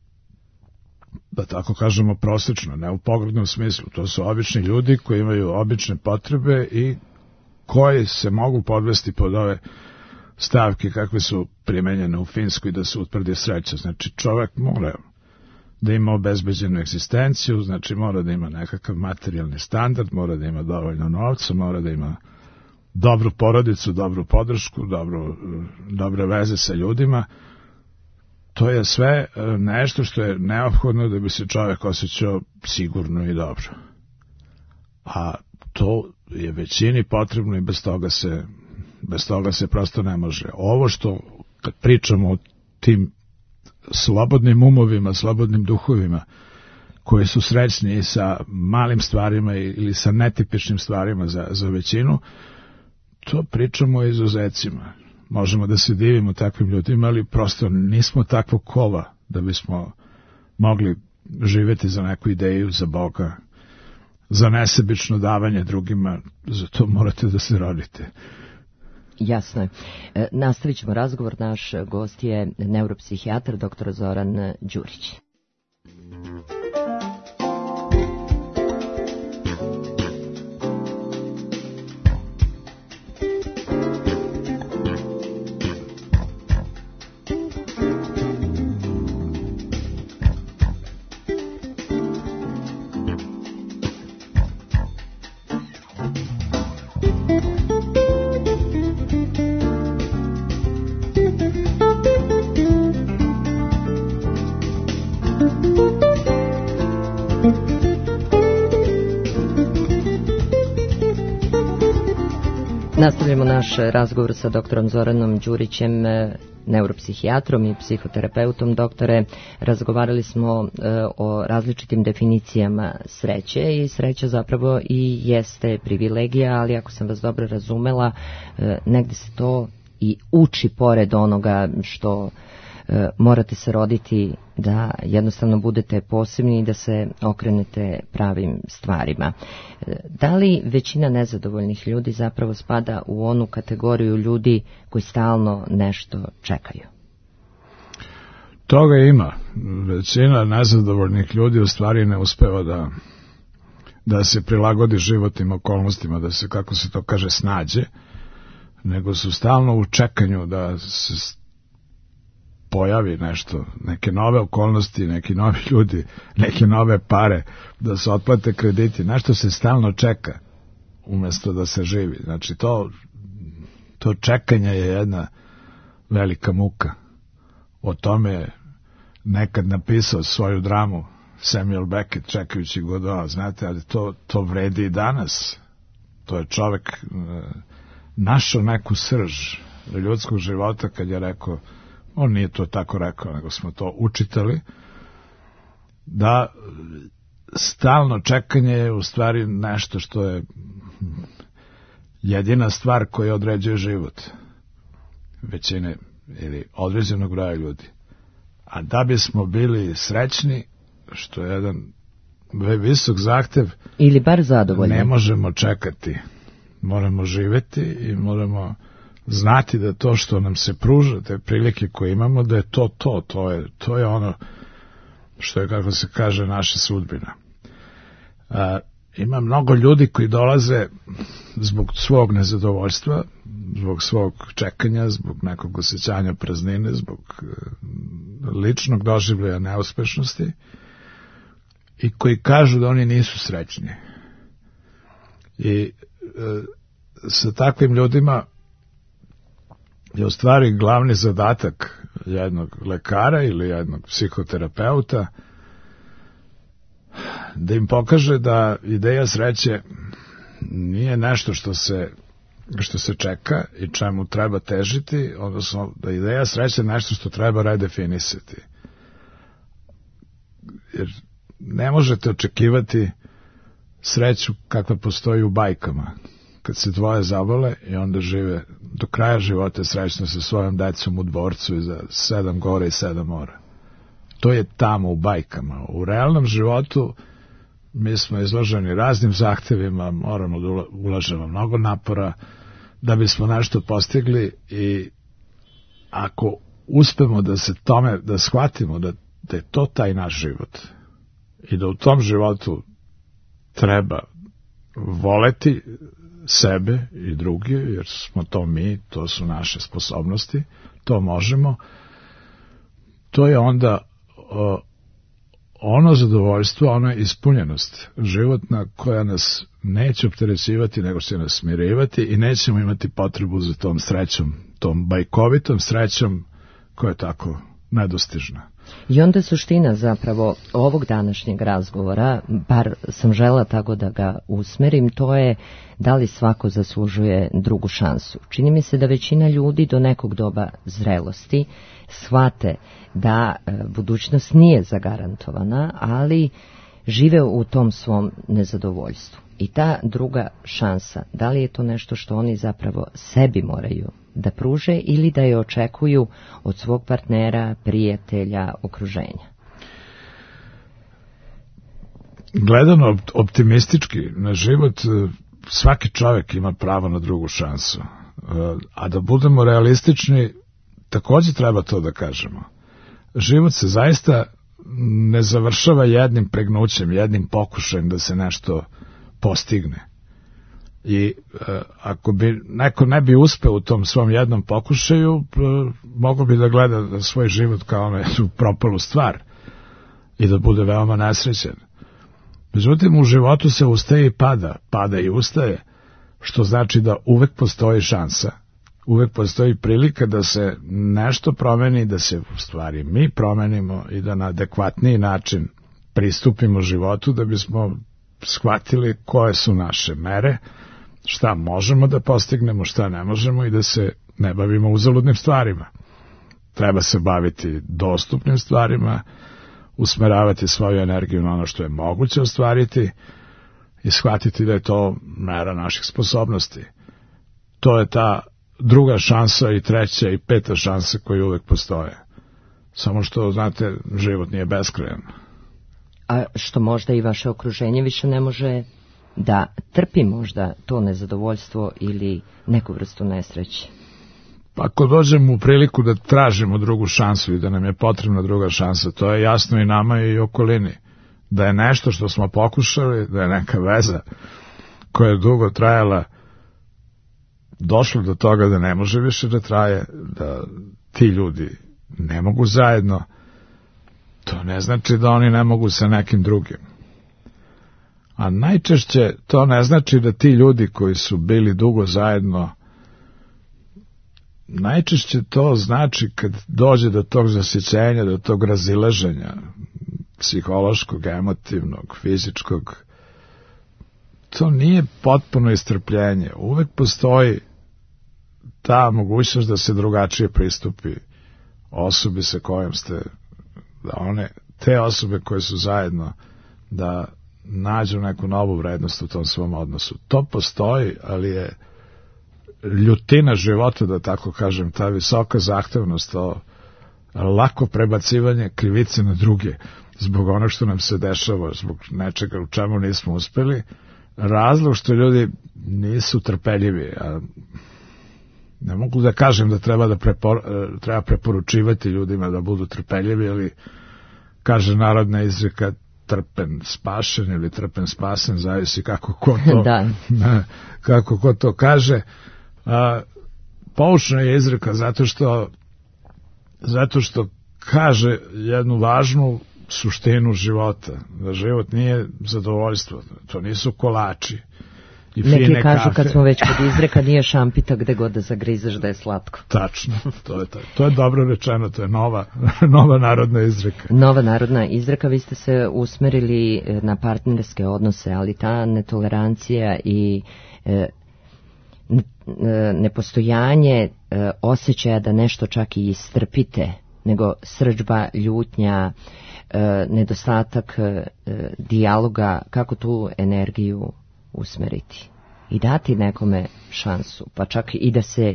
da tako kažemo, prosečna, ne u poglednom smislu. To su obični ljudi koji imaju obične potrebe i koji se mogu podvesti pod ove stavke kakve su primenjene u Finskoj da se utvrdi sreća. Znači, čovjek mora da ima obezbeđenu egzistenciju, znači mora da ima nekakav materijalni standard, mora da ima dovoljno novca, mora da ima dobru porodicu, dobru podršku, dobru, dobre veze sa ljudima. To je sve nešto što je neophodno da bi se čovjek osjećao sigurno i dobro. A to je većini potrebno i bez toga se, bez toga se prosto ne može. Ovo što, kad pričamo o tim slobodnim umovima, slobodnim duhovima, koji su srećni sa malim stvarima ili sa netipičnim stvarima za, za većinu, to pričamo o izuzecima. Možemo da se divimo takvim ljudima, ali prosto nismo takvog kova da bismo mogli živjeti za neku ideju, za Boga, za nesebično davanje drugima. Za to morate da se rodite. Jasno je. E, nastavit ćemo razgovor. Naš gost je neuropsihijatar doktor Zoran Đurić. Nastavljamo naš razgovor sa doktorom Zoranom Đurićem, neuropsihijatrom i psihoterapeutom. Doktore, razgovarali smo e, o različitim definicijama sreće i sreća zapravo i jeste privilegija, ali ako sam vas dobro razumela, e, negde se to i uči pored onoga što e, morate se roditi da jednostavno budete posebni i da se okrenete pravim stvarima. E, da li većina nezadovoljnih ljudi zapravo spada u onu kategoriju ljudi koji stalno nešto čekaju? Toga ima. Većina nezadovoljnih ljudi u stvari ne uspeva da, da se prilagodi životnim okolnostima, da se, kako se to kaže, snađe, nego su stalno u čekanju da se pojavi nešto, neke nove okolnosti, neki novi ljudi, neke nove pare, da se otplate krediti. Nešto se stalno čeka umjesto da se živi. Znači to, to čekanje je jedna velika muka. O tome je nekad napisao svoju dramu Samuel Beckett, Čekajući Godot, znate, ali to, to vredi i danas. To je čovjek e, našao neku srž ljudskog života kad je rekao, on nije to tako rekao, nego smo to učitali, da stalno čekanje je u stvari nešto što je jedina stvar koja određuje život većine ili određenog broja ljudi. A da bismo bili srećni, što je jedan visok zahtev, ili bar zadovoljni, ne možemo čekati. Moramo živjeti i moramo znati da to što nam se pruža, te prilike koje imamo, da je to to, to je, to je ono što je, kako se kaže, naša sudbina. A, ima mnogo ljudi koji dolaze zbog svog nezadovoljstva, zbog svog čekanja, zbog nekog osjećanja praznine, zbog ličnog doživljaja neuspešnosti i koji kažu da oni nisu srećni. I e, sa takvim ljudima je u stvari glavni zadatak jednog lekara ili jednog psihoterapeuta da im pokaže da ideja sreće nije nešto što se, što se čeka i čemu treba težiti, odnosno da ideja sreće je nešto što treba redefinisati. Jer ne možete očekivati sreću kakva postoji u bajkama, kad se dvoje zavole i onda žive do kraja života srećno sa svojom decom u dvorcu i za sedam gore i sedam mora. To je tamo u bajkama. U realnom životu mi smo izloženi raznim zahtevima, moramo da ulažemo mnogo napora da bismo nešto postigli i ako uspemo da se tome, da shvatimo da, da je to taj naš život i da u tom životu treba voleti sebe i druge, jer smo to mi, to su naše sposobnosti, to možemo, to je onda o, ono zadovoljstvo, ona ispunjenost životna koja nas neće opterećivati, nego će nas smirivati i nećemo imati potrebu za tom srećom, tom bajkovitom srećom koja je tako nedostižna. I onda suština zapravo ovog današnjeg razgovora, bar sam žela tako da ga usmerim, to je da li svako zaslužuje drugu šansu. Čini mi se da većina ljudi do nekog doba zrelosti shvate da e, budućnost nije zagarantovana, ali žive u tom svom nezadovoljstvu. I ta druga šansa, da li je to nešto što oni zapravo sebi moraju da pruže ili da je očekuju od svog partnera, prijatelja, okruženja? Gledano optimistički na život, svaki čovjek ima pravo na drugu šansu. A da budemo realistični, također treba to da kažemo. Život se zaista ne završava jednim pregnućem, jednim pokušajem da se nešto postigne. I e, ako bi neko ne bi uspeo u tom svom jednom pokušaju, e, mogo bi da gleda na svoj život kao neku propalu stvar i da bude veoma nesrećen. Međutim, u životu se ustaje i pada, pada i ustaje, što znači da uvek postoji šansa, uvek postoji prilika da se nešto promeni, da se u stvari mi promenimo i da na adekvatniji način pristupimo životu da bismo shvatili koje su naše mere, šta možemo da postignemo, šta ne možemo i da se ne bavimo uzaludnim stvarima. Treba se baviti dostupnim stvarima, usmeravati svoju energiju na ono što je moguće ostvariti i shvatiti da je to mera naših sposobnosti. To je ta druga šansa i treća i peta šansa koje uvek postoje. Samo što, znate, život nije beskrajan. A što možda i vaše okruženje više ne može da trpi možda to nezadovoljstvo ili neku vrstu nesreće? Pa ako dođemo u priliku da tražimo drugu šansu i da nam je potrebna druga šansa, to je jasno i nama i okolini. Da je nešto što smo pokušali, da je neka veza koja je dugo trajala, došlo do toga da ne može više da traje, da ti ljudi ne mogu zajedno, to ne znači da oni ne mogu sa nekim drugim. A najčešće to ne znači da ti ljudi koji su bili dugo zajedno, najčešće to znači kad dođe do tog zasićenja, do tog razilaženja psihološkog, emotivnog, fizičkog, to nije potpuno istrpljenje. Uvek postoji ta mogućnost da se drugačije pristupi osobi sa kojom ste, da one, te osobe koje su zajedno, da nađu neku novu vrednost u tom svom odnosu. To postoji, ali je ljutina života, da tako kažem, ta visoka zahtevnost, to lako prebacivanje krivice na druge, zbog onog što nam se dešava, zbog nečega u čemu nismo uspeli, razlog što ljudi nisu trpeljivi. A ne mogu da kažem da treba da prepor, treba preporučivati ljudima da budu trpeljivi, ali kaže narodna izreka trpen spašen ili trpen spasen, zavisi kako ko to, da. kako ko to kaže. A, poučna je izreka zato što zato što kaže jednu važnu suštinu života, da život nije zadovoljstvo, to nisu kolači i fine kafe. Neki kažu kad smo već kod izreka, nije šampita gde god da zagrizeš da je slatko. Tačno, to je, to, to je dobro rečeno, to je nova, nova narodna izreka. Nova narodna izreka, vi ste se usmerili na partnerske odnose, ali ta netolerancija i e, nepostojanje e, osjećaja da nešto čak i istrpite, nego srdžba, ljutnja, e, nedostatak e, dijaloga, kako tu energiju usmeriti i dati nekome šansu, pa čak i da se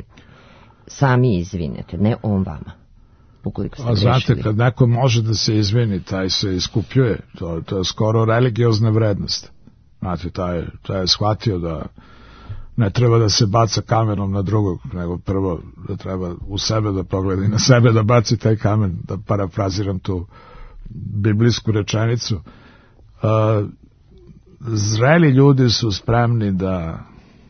sami izvinete, ne on vama, ukoliko ste A znate, kad neko može da se izvini, taj se iskupljuje, to, to je skoro religiozna vrednost. Znate, taj, taj je shvatio da ne treba da se baca kamenom na drugog, nego prvo da treba u sebe da pogleda i na sebe da baci taj kamen, da parafraziram tu biblijsku rečenicu. Uh, zreli ljudi su spremni da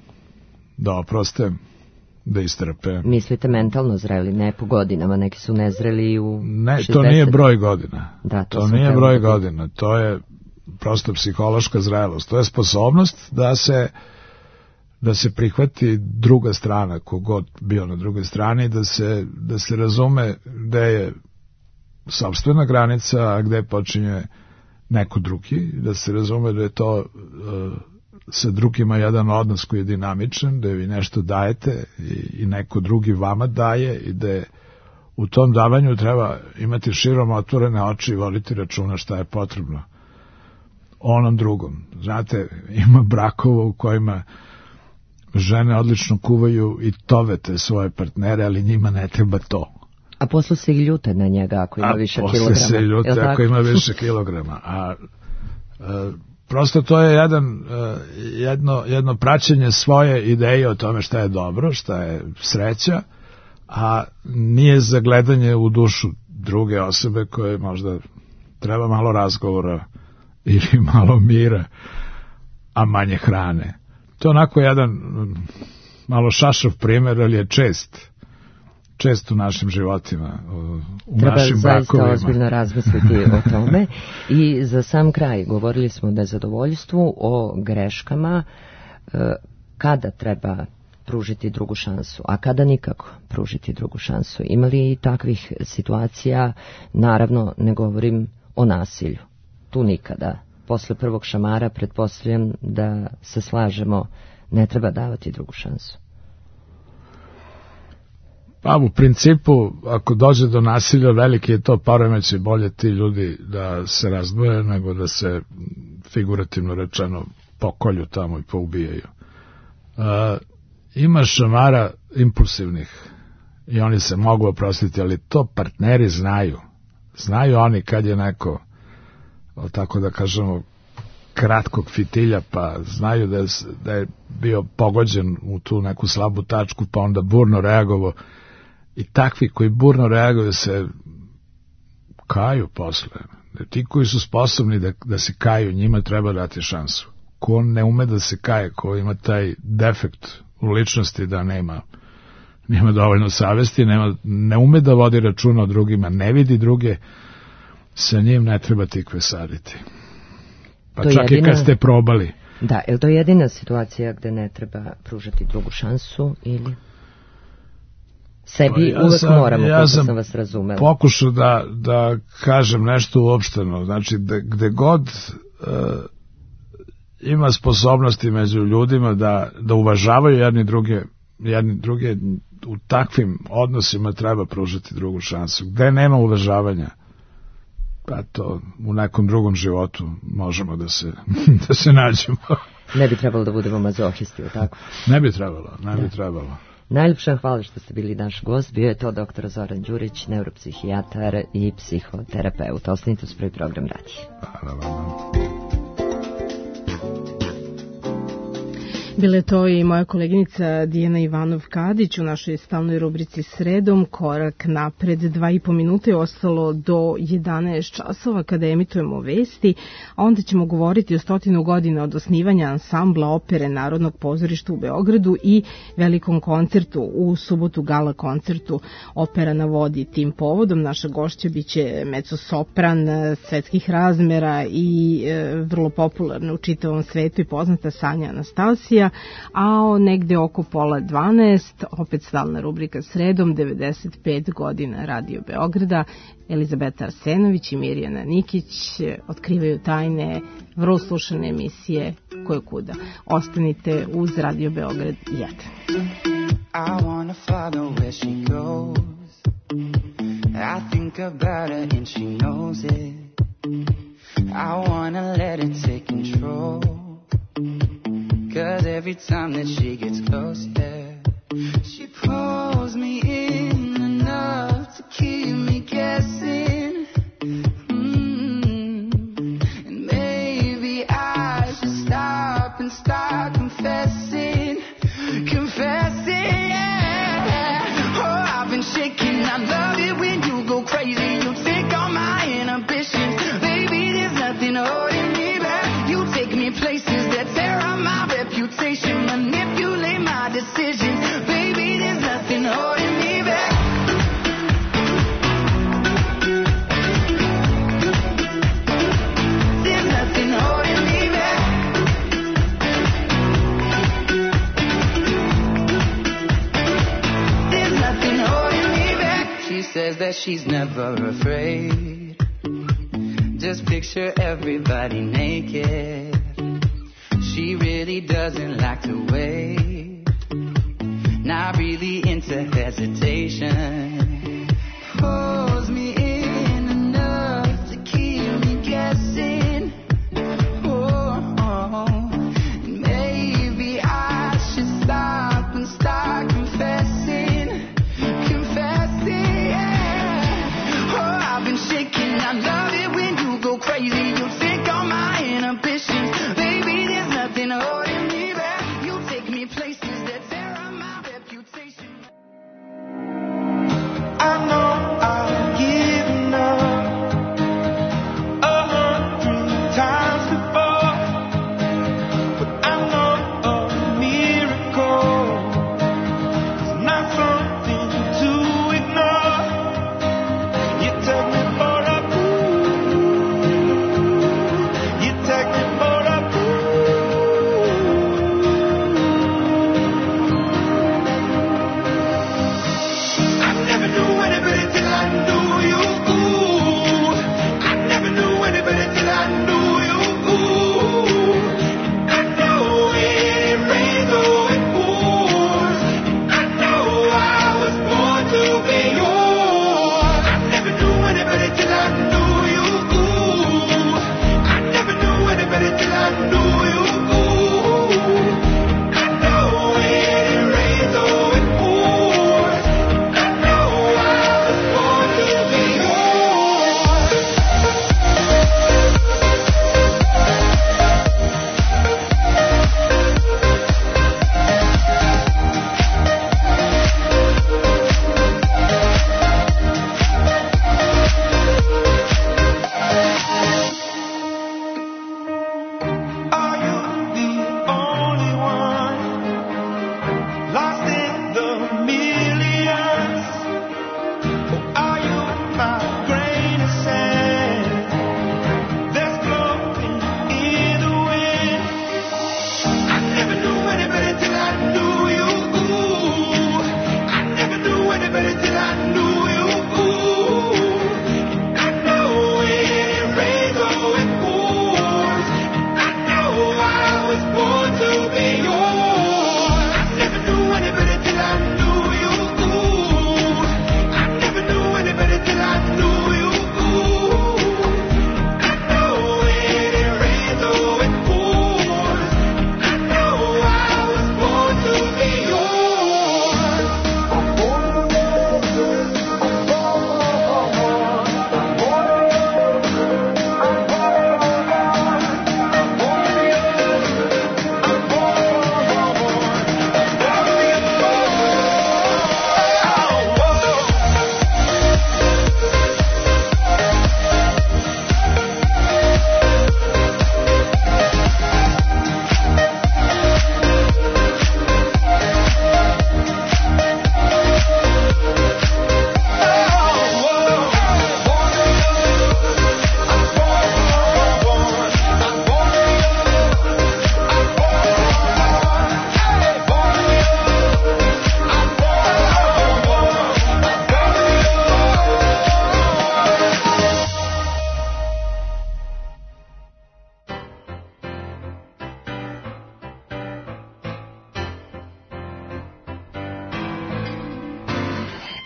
da oproste, da istrpe. Mislite mentalno zreli, ne po godinama, neki su nezreli u ne, šezdeset. to nije broj godina. Da, to to nije broj godina, to je prosto psihološka zrelost. To je sposobnost da se da se prihvati druga strana, kogod bio na drugoj strani, da se, da se razume gde je sopstvena granica, a gde počinje neko drugi, da se razume da je to uh, sa drugima jedan odnos koji je dinamičan, da vi nešto dajete i, i neko drugi vama daje i da je u tom davanju treba imati širom otvorene oči i voditi računa šta je potrebno onom drugom. Znate, ima brakova u kojima žene odlično kuvaju i tovete svoje partnere, ali njima ne treba to. A posle se i ljute na njega ako ima a više posle kilograma. se ljute ako tako? Ima više kilograma. A, a prosto to je jedan, a, jedno, jedno praćenje svoje ideje o tome šta je dobro, šta je sreća, a nije zagledanje u dušu druge osobe koje možda treba malo razgovora ili malo mira, a manje hrane. To je onako jedan malo šašav primjer, ali je čest. Čest u našim životima, u treba našim brakovima. Treba zaista ozbiljno razmisliti o tome. I za sam kraj, govorili smo da je zadovoljstvu, o greškama, kada treba pružiti drugu šansu, a kada nikako pružiti drugu šansu. Ima li takvih situacija? Naravno, ne govorim o nasilju. Tu nikada. Posle prvog šamara pretpostavljam da se slažemo, ne treba davati drugu šansu. Pa u principu, ako dođe do nasilja, veliki je to poremećaj, bolje ti ljudi da se razdvoje nego da se figurativno rečeno pokolju tamo i poubijaju. Uh, ima šamara impulsivnih i oni se mogu oprostiti, ali to partneri znaju. Znaju oni kad je neko, tako da kažemo, kratkog fitilja, pa znaju da je, da je bio pogođen u tu neku slabu tačku, pa onda burno reagovao. I takvi koji burno reaguju se kaju posle. Ti koji su sposobni da, da se kaju, njima treba dati šansu. Ko ne ume da se kaje, ko ima taj defekt u ličnosti da nema, nema dovoljno savesti, nema, ne ume da vodi računa o drugima, ne vidi druge, sa njim ne treba tikve saditi. Pa to čak jedina... i kad ste probali. Da, je li to jedina situacija gde ne treba pružati drugu šansu ili... Sebi ja uvek sam, moramo, ja sam, sam vas razumela. Pokušao da, da kažem nešto uopšteno, znači da, gde god uh, ima sposobnosti među ljudima da, da uvažavaju jedni druge, jedni druge, u takvim odnosima treba pružati drugu šansu. Gde nema uvažavanja, pa to u nekom drugom životu možemo da se, da se nađemo. Ne bi trebalo da budemo mazohisti, tako? Ne bi trebalo, ne bi trebalo. Najljepša hvala što ste bili naš gost. Bio je to doktor Zoran Đurić, neuropsihijatar i psihoterapeut. Ostanite uz Prvi program radija. Hvala vam. Bila je to i moja koleginica Dijana Ivanov-Kadić u našoj stalnoj rubrici Sredom. Korak napred, dva i po minute je ostalo do jedanaest časova kada emitujemo vesti, a onda ćemo govoriti o stotinu godina od osnivanja ansambla opere Narodnog pozorišta u Beogradu i velikom koncertu u subotu, gala koncertu Opera na vodi. Tim povodom naša gošća biće mezzo-sopran svetskih razmera i e, vrlo popularna u čitavom svetu i poznata Sanja Anastasija, a negde oko pola dvanaest, opet stalna rubrika Sredom, devedeset pet godina Radio Beograda, Elizabeta Arsenović i Mirjana Nikić otkrivaju tajne vrlo slušane emisije Koje kuda. Ostanite uz Radio Beograd jedan. I wanna follow where she goes. I think about her and she knows it. I wanna let it take control. Cause every time that she gets close, yeah, she pulls me in enough to keep me guessing. Mm-hmm. And maybe I should stop and start confessing, confessing, yeah. Oh, I've been shaking, I love it when you go crazy. You take all my inhibitions, baby, there's nothing holding me back. You take me places that tear up my reputation, manipulate my decisions, baby, there's nothing holding me back. There's nothing holding me back. There's nothing holding me back. She says that she's never afraid. Just picture everybody naked. She really doesn't like to wait. Not really into hesitation. Pulls me in enough to keep me guessing. Oh, oh. Maybe I should stop and start confessing, confessing, yeah. Oh, I've been shaking. I love it when you go crazy. You take all my inhibitions, baby, there's nothing holding me back. You take me places that tear up my reputation. I know I've given up a hundred times before, but I know a miracle is not something to ignore. You take me for a fool. You take me for a be yours.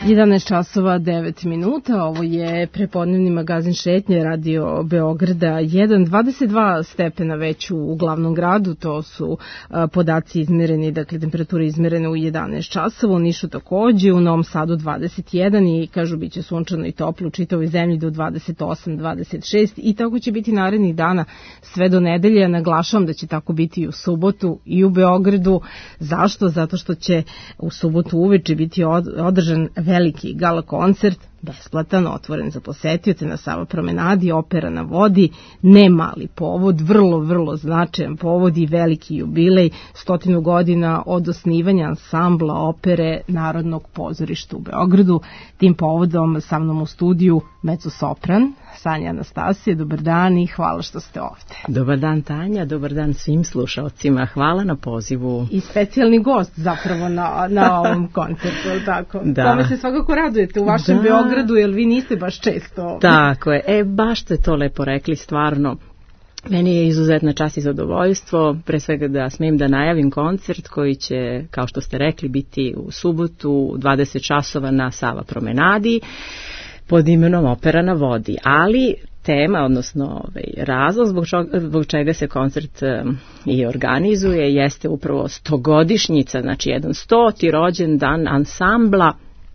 jedanaest časova devet minuta, ovo je prepodnevni magazin šetnje Radio Beograda jedan, dvadeset dva stepena već u glavnom gradu, to su a, podaci izmereni, dakle temperature izmerene u jedanaest časova, u Nišu takođe, u Novom Sadu dvadeset jedan i kažu biće sunčano i toplo u čitavoj zemlji do dvadeset osam dvadeset šest i tako će biti narednih dana sve do nedelje. Naglašavam da će tako biti i u subotu i u Beogradu. Zašto? Zato što će u subotu uveče biti održan veliki gala koncert, besplatan, otvoren za posetioce na Sava promenadi, opera na vodi, ne mali povod, vrlo, vrlo značajan povod i veliki jubilej, stotinu godina od osnivanja ansambla opere Narodnog pozorišta u Beogradu. Tim povodom sa mnom u studiju mezzosopran Sanja Anastasije. Dobar dan i hvala što ste ovde. Dobar dan Tanja, dobar dan svim slušalcima, hvala na pozivu. I specijalni gost zapravo na, na ovom koncertu, tako? Da. Tome se svakako radujete u vašem da. Beogradu, jer vi niste baš često. Tako je, e baš ste to lepo rekli, stvarno. Meni je izuzetna čast i zadovoljstvo, pre svega da smijem da najavim koncert koji će, kao što ste rekli, biti u subotu dvadeset časova na Sava promenadi pod imenom Opera na vodi, ali tema, odnosno ovaj, razlog zbog, čo, zbog čega se koncert um, i organizuje jeste upravo stogodišnjica, znači jedan stoti rođendan ansambla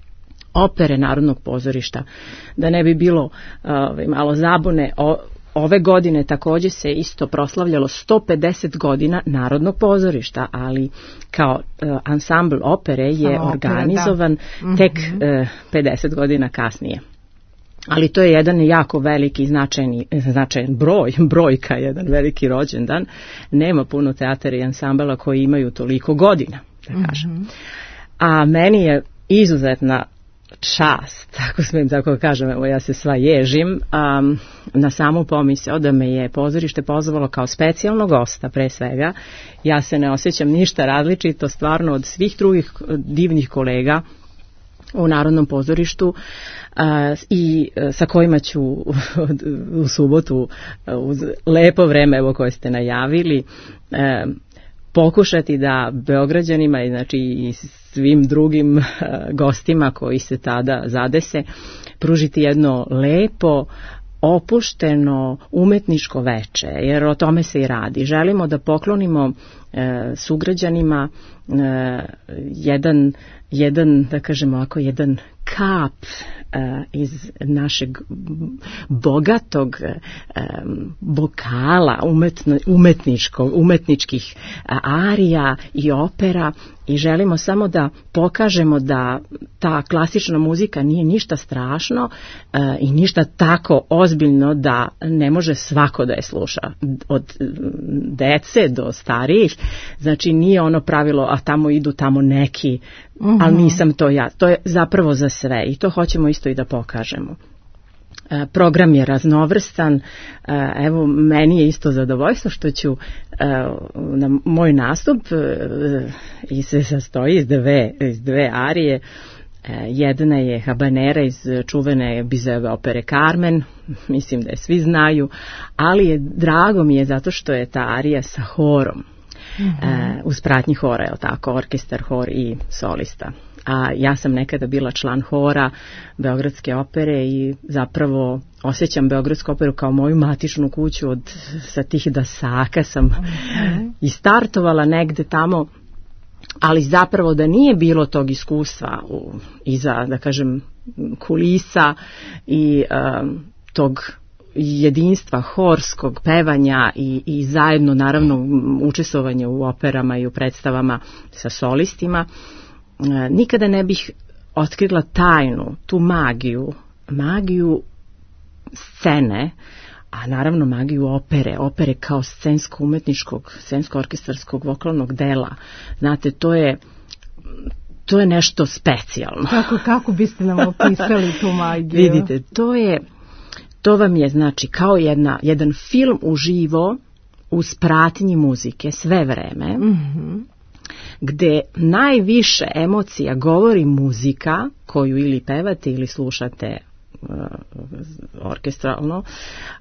opere Narodnog pozorišta. Da ne bi bilo ovaj, malo zabune, o, ove godine takođe se isto proslavljalo sto pedeset godina Narodnog pozorišta, ali kao uh, ansambl opere je Samo organizovan opera, tek uh, pedeset godina kasnije. Ali to je jedan jako veliki značajni, značajan broj, brojka, jedan veliki rođendan. Nema puno teatara i ansambala koji imaju toliko godina, da kažem. Mm-hmm. A meni je izuzetna čast, tako smijem tako kažem, evo ja se sva ježim, um, na samu pomisao da me je pozorište pozvalo kao specijalnog gosta pre svega. Ja se ne osjećam ništa različito stvarno od svih drugih divnih kolega u Narodnom pozorištu uh, i uh, sa kojima ću u, u subotu uh, uz lepo vreme evo koje ste najavili uh, pokušati da Beograđanima i znači i svim drugim uh, gostima koji se tada zadese pružiti jedno lepo opušteno umetničko veče, jer o tome se i radi. Želimo da poklonimo e, sugrađanima e, jedan, jedan, da kažemo ovako, jedan kap e, iz našeg bogatog e, bokala umetno, umetničkog, umetničkih arija i opera i želimo samo da pokažemo da ta klasična muzika nije ništa strašno e, i ništa tako ozbiljno da ne može svako da je sluša, od dece do starijih. Znači nije ono pravilo, a tamo idu tamo neki, uh-huh. ali nisam to ja. To je zapravo za sve i to hoćemo isto i da pokažemo. E, program je raznovrstan, e, evo meni je isto zadovoljstvo što ću e, na moj nastup e, i se sastoji iz dve, iz dve arije. E, jedna je Habanera iz čuvene Bizeove opere Carmen, mislim da je svi znaju, ali je drago mi je zato što je ta arija sa horom, mm-hmm. e, uz pratnji hora, je tako, orkestar, hor i solista. A ja sam nekada bila član hora Beogradske opere i zapravo osjećam Beogradsku operu kao moju matičnu kuću. Od sa tih dasaka sam mm-hmm. i startovala negde tamo, ali zapravo da nije bilo tog iskustva u, iza, da kažem, kulisa i um, tog jedinstva horskog pevanja i, i zajedno naravno učestvovanje u operama i u predstavama sa solistima, nikada ne bih otkrila tajnu, tu magiju, magiju scene, a naravno magiju opere, opere kao scensko-umetničkog, scensko-orkestarskog vokalnog dela. Znate, to je, to je nešto specijalno. Kako, kako biste nam opisali tu magiju? Vidite, to je, to vam je znači kao jedna, jedan film uživo uz pratnji muzike sve vreme, mm-hmm. gde najviše emocija govori muzika koju ili pevate ili slušate uh, orkestralno, uh,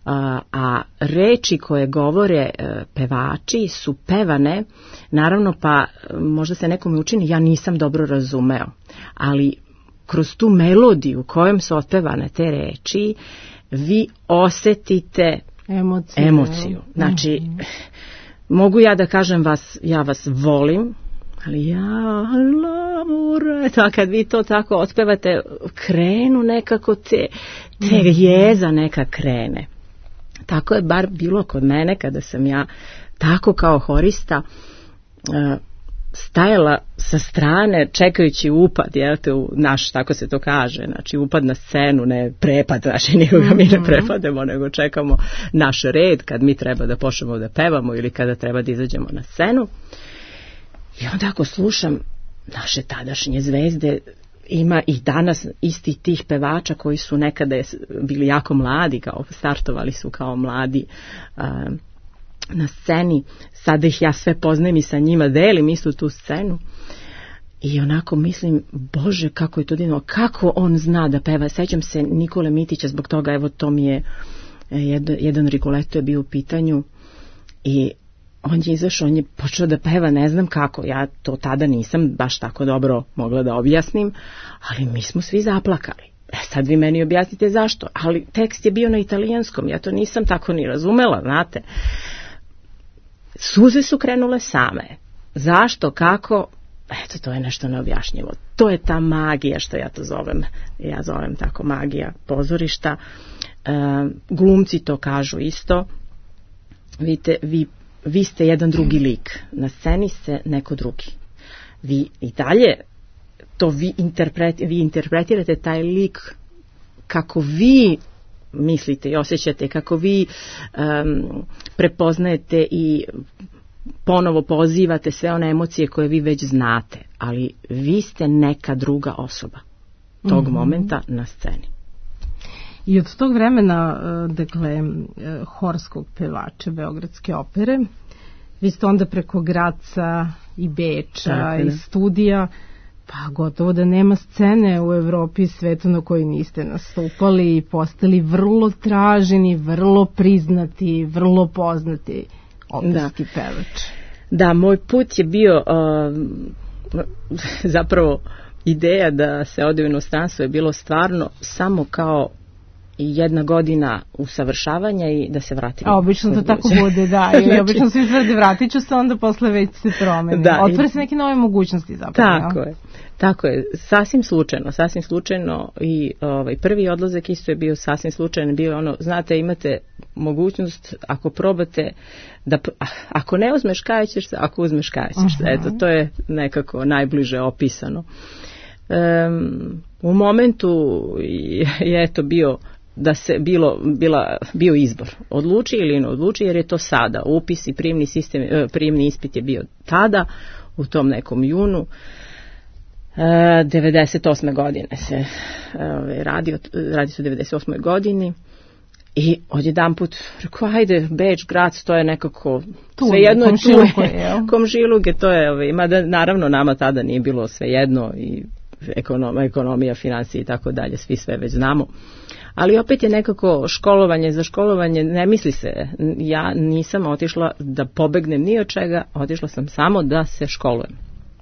a reči koje govore uh, pevači su pevane, naravno pa možda se nekome učini ja nisam dobro razumeo, ali kroz tu melodiju kojom su otpevane te reči, vi osetite emociju. emociju. Znači, mm-hmm. mogu ja da kažem vas, ja vas volim, ali ja, l'amore, tako kad vi to tako otpevate, krenu nekako te, te jeza neka krene. Tako je bar bilo kod mene kada sam ja tako kao horista uh, stajala sa strane čekajući upad, jel'te, u naš, tako se to kaže, znači upad na scenu, ne prepad, znači nikoga mi ne prepademo, nego čekamo naš red kad mi treba da počnemo da pevamo ili kada treba da izađemo na scenu. I onda ako slušam naše tadašnje zvezde, ima i danas isti tih pevača koji su nekada bili jako mladi, kao startovali su kao mladi uh, na sceni, sada ih ja sve poznajem i sa njima delim istu tu scenu i onako mislim, Bože, kako je to divno, kako on zna da peva. Sećam se Nikole Mitića, zbog toga, evo, to mi je jedan, jedan Rigoletto je bio u pitanju i on je izašao, on je počeo da peva, ne znam kako, ja to tada nisam baš tako dobro mogla da objasnim, ali mi smo svi zaplakali. E sad vi meni objasnite zašto, ali tekst je bio na italijanskom, ja to nisam tako ni razumela, znate. Suze su krenule same. Zašto, kako? Eto, to je nešto neobjašnjivo. To je ta magija, što ja to zovem. Ja zovem tako magija pozorišta. E, glumci to kažu isto. Vidite, vi, vi ste jedan drugi lik. Na sceni ste neko drugi. Vi i dalje to vi, interpret, vi interpretirate taj lik kako vi mislite i osjećate, kako vi um, prepoznajete i ponovo pozivate sve one emocije koje vi već znate, ali vi ste neka druga osoba tog mm-hmm. momenta na sceni. I od tog vremena, dakle, horskog pevača Beogradske opere, vi ste onda preko Graca i Beča Tako, i studija, pa gotovo da nema scene u Evropi i svetu na kojoj niste nastupali i postali vrlo traženi, vrlo priznati, vrlo poznati operski da. pevač. Da, moj put je bio uh, zapravo ideja da se ode u inostranstvo je bilo stvarno samo kao jedna godina usavršavanja i da se vratim. A obično to tako bude, da. I znači, obično svi tvrde vratit ću se, onda posle već se promeni. Da, otvore se neke nove mogućnosti zapravo. Tako ja? je. Tako je. Sasvim slučajno. Sasvim slučajno i ovaj, prvi odlazak isto je bio sasvim slučajan. Bio ono, znate, imate mogućnost ako probate da, ako ne uzmeš kajećeš se, ako uzmeš kajećeš se. Eto, to je nekako najbliže opisano. Um, u momentu je eto bio da se bilo, bila, bio izbor. Odluči ili ne odluči, jer je to sada. Upis i prijemni, sistem, prijemni ispit je bio tada, u tom nekom junu. E, devedeset osme godine se e, radi, radi se u devedeset osmoj godini i odjedanput rekao, ajde, Beč, Grac, to je nekako svejedno je tu, komšiluke, to je, ove, mada naravno nama tada nije bilo svejedno i ekonomija, ekonomija, financije i tako dalje, svi sve već znamo. Ali opet je nekako školovanje za školovanje, ne misli se, ja nisam otišla da pobegnem ni od čega, otišla sam samo da se školujem.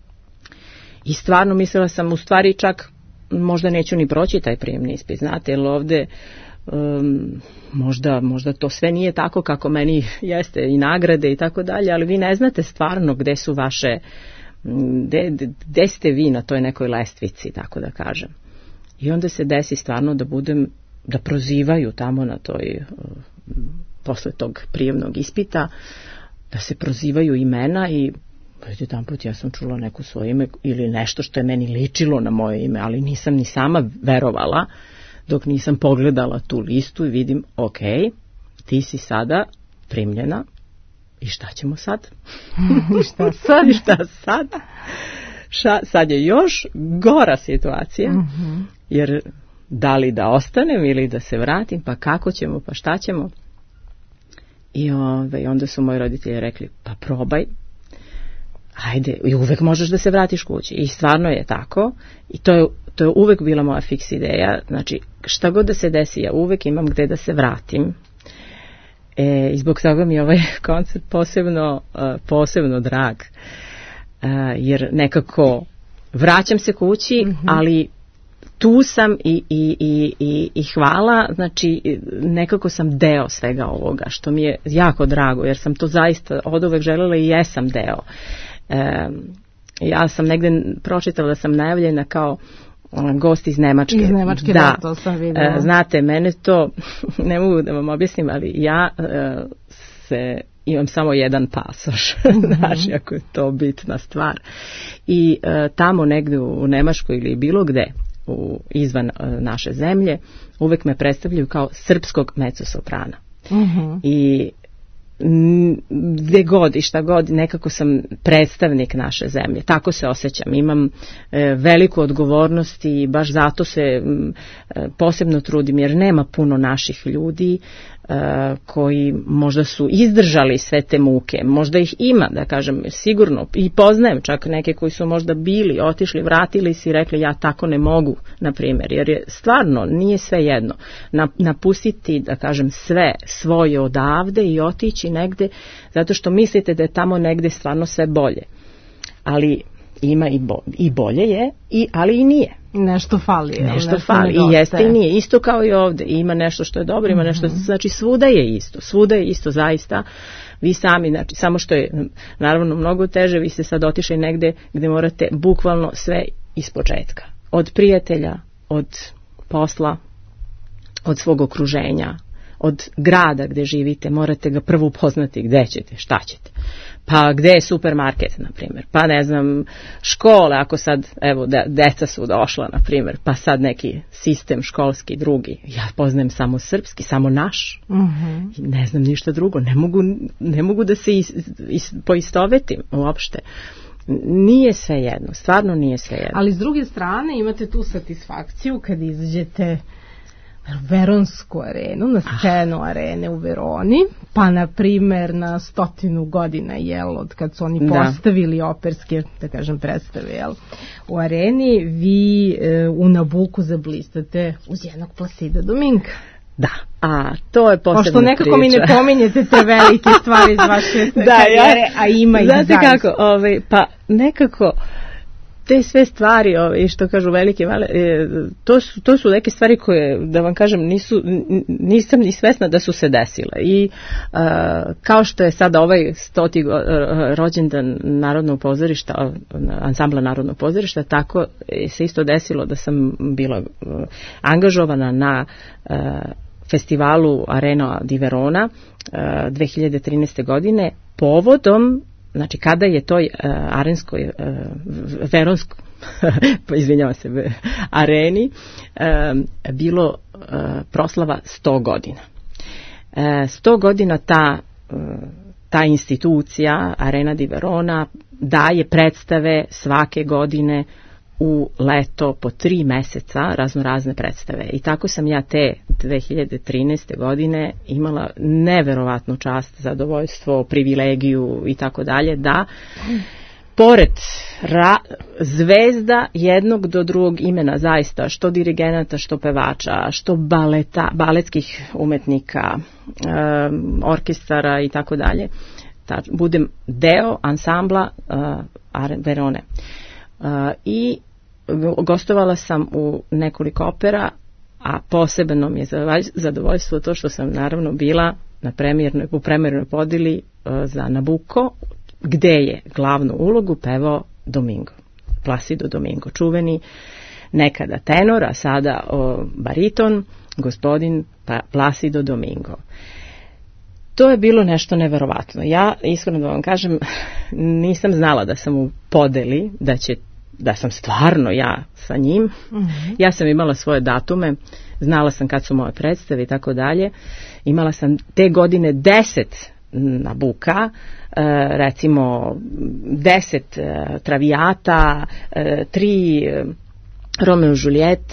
I stvarno mislila sam, u stvari čak možda neću ni proći taj prijemni ispit, znate, jer ovde um, možda, možda to sve nije tako kako meni jeste i nagrade i tako dalje, ali vi ne znate stvarno gde su vaše, gde, gde ste vi na toj nekoj lestvici, tako da kažem. I onda se desi stvarno da budem, da prozivaju tamo na toj, posle tog prijemnog ispita, da se prozivaju imena i jedan put ja sam čula neko svoje ime ili nešto što je meni ličilo na moje ime, ali nisam ni sama verovala dok nisam pogledala tu listu i vidim, ok, ti si sada primljena i šta ćemo sad? I šta sad? I šta sad? Ša, sad je još gora situacija, mm-hmm. jer da li da ostanem ili da se vratim, pa kako ćemo, pa šta ćemo? I ove, onda su moji roditelji rekli, pa probaj, ajde, i uvek možeš da se vratiš kući. I stvarno je tako, i to je, to je uvek bila moja fiks ideja, znači šta god da se desi, ja uvek imam gde da se vratim. E, i zbog toga mi je ovaj koncert posebno, uh, posebno drag, uh, jer nekako vraćam se kući, mm-hmm. ali tu sam i, i, i, i, i hvala, znači nekako sam deo svega ovoga, što mi je jako drago, jer sam to zaista od uvek želela i jesam deo. E, ja sam negde pročitala da sam najavljena kao gost iz Nemačke. Iz Nemačke, da, da to sam videla. E, znate, mene to, ne mogu da vam objasnim, ali ja e, se imam samo jedan pasoš, mm-hmm. znači ako je to bitna stvar. I e, tamo negde u Nemačkoj ili bilo gde u, izvan e, naše zemlje uvek me predstavljaju kao srpskog mezzosoprana. Mm-hmm. I gde god i šta god, nekako sam predstavnik naše zemlje, tako se osjećam, imam e, veliku odgovornost i baš zato se e, posebno trudim, jer nema puno naših ljudi e, koji možda su izdržali sve te muke, možda ih ima, da kažem, sigurno, i poznajem čak neke koji su možda bili, otišli, vratili se i rekli ja tako ne mogu, na primjer, jer je stvarno nije sve jedno napustiti, da kažem, sve svoje odavde i otići negde, zato što mislite da je tamo negde stvarno sve bolje. Ali ima i, bo, i bolje je, i, ali i nije. Nešto fali. Nešto, nešto fali. I jeste i nije. Isto kao i ovde. Ima nešto što je dobro, ima nešto, mm-hmm. znači svuda je isto. Svuda je isto zaista. Vi sami, znači, samo što je naravno mnogo teže, vi ste sad otišli negde gde morate bukvalno sve ispočetka. Od prijatelja, od posla, od svog okruženja, od grada gde živite, morate ga prvo upoznati gde ćete, šta ćete. Pa gde je supermarket, na primjer, pa ne znam, škole, ako sad, evo, de, deca su došla, na primjer, pa sad neki sistem školski drugi, ja poznajem samo srpski, samo naš, mm-hmm. ne znam ništa drugo, ne mogu, ne mogu da se is, is, poistovetim uopšte. Nije sve jedno, stvarno nije sve jedno. Ali s druge strane imate tu satisfakciju kad izađete Veronsku arenu, na scenu arene u Veroni, pa na primer na stotinu godina, jel, od kad su oni postavili da. operske, da kažem, predstave, jel, u areni, vi e, u Nabuku zablistate uz jednog Plasida Dominga. Da, a to je posebna priča. Pošto nekako mi ne pominjete te velike stvari iz vaše da, karijere, ja, a ima ih zaista. Znate kako, ovaj, pa nekako te sve stvari, ovaj, što kažu velike, vale, e, to, su, to su neke stvari koje, da vam kažem, nisu, nisam ni svesna da su se desile. I a, kao što je sada ovaj stoti rođendan Narodnog pozorišta, ansambla Narodnog pozorišta, tako se isto desilo da sam bila angažovana na a, festivalu Arena di Verona a, dve hiljade trinaeste. godine povodom, znači kada je toj uh, arenskoj, uh, veronskoj, izvinjavam se, areni, uh, bilo uh, proslava sto godina. Uh, sto godina ta, uh, ta institucija, Arena di Verona, daje predstave svake godine u leto po tri meseca, razno razne predstave. I tako sam ja te dve hiljade trinaeste. godine imala neverovatnu čast, zadovoljstvo, privilegiju i tako dalje, da pored ra, zvezda jednog do drugog imena, zaista, što dirigenata, što pevača, što baleta, baletskih umetnika, um, orkestara i tako dalje, budem deo ansambla uh, Verone. Uh, I gostovala sam u nekoliko opera, a posebno mi je zadovoljstvo to što sam naravno bila na premijernoj, u premijernoj podeli uh, za Nabucco, gde je glavnu ulogu pevao Domingo, Placido Domingo, čuveni nekada tenor, a sada uh, bariton, gospodin Placido Domingo. To je bilo nešto neverovatno. Ja, iskreno da vam kažem, nisam znala da sam u podeli, da će da sam stvarno ja sa njim. Mm-hmm. Ja sam imala svoje datume, znala sam kad su moje predstave i tako dalje. Imala sam te godine deset Nabuka, recimo deset Traviata, tri Romeo i Juliet,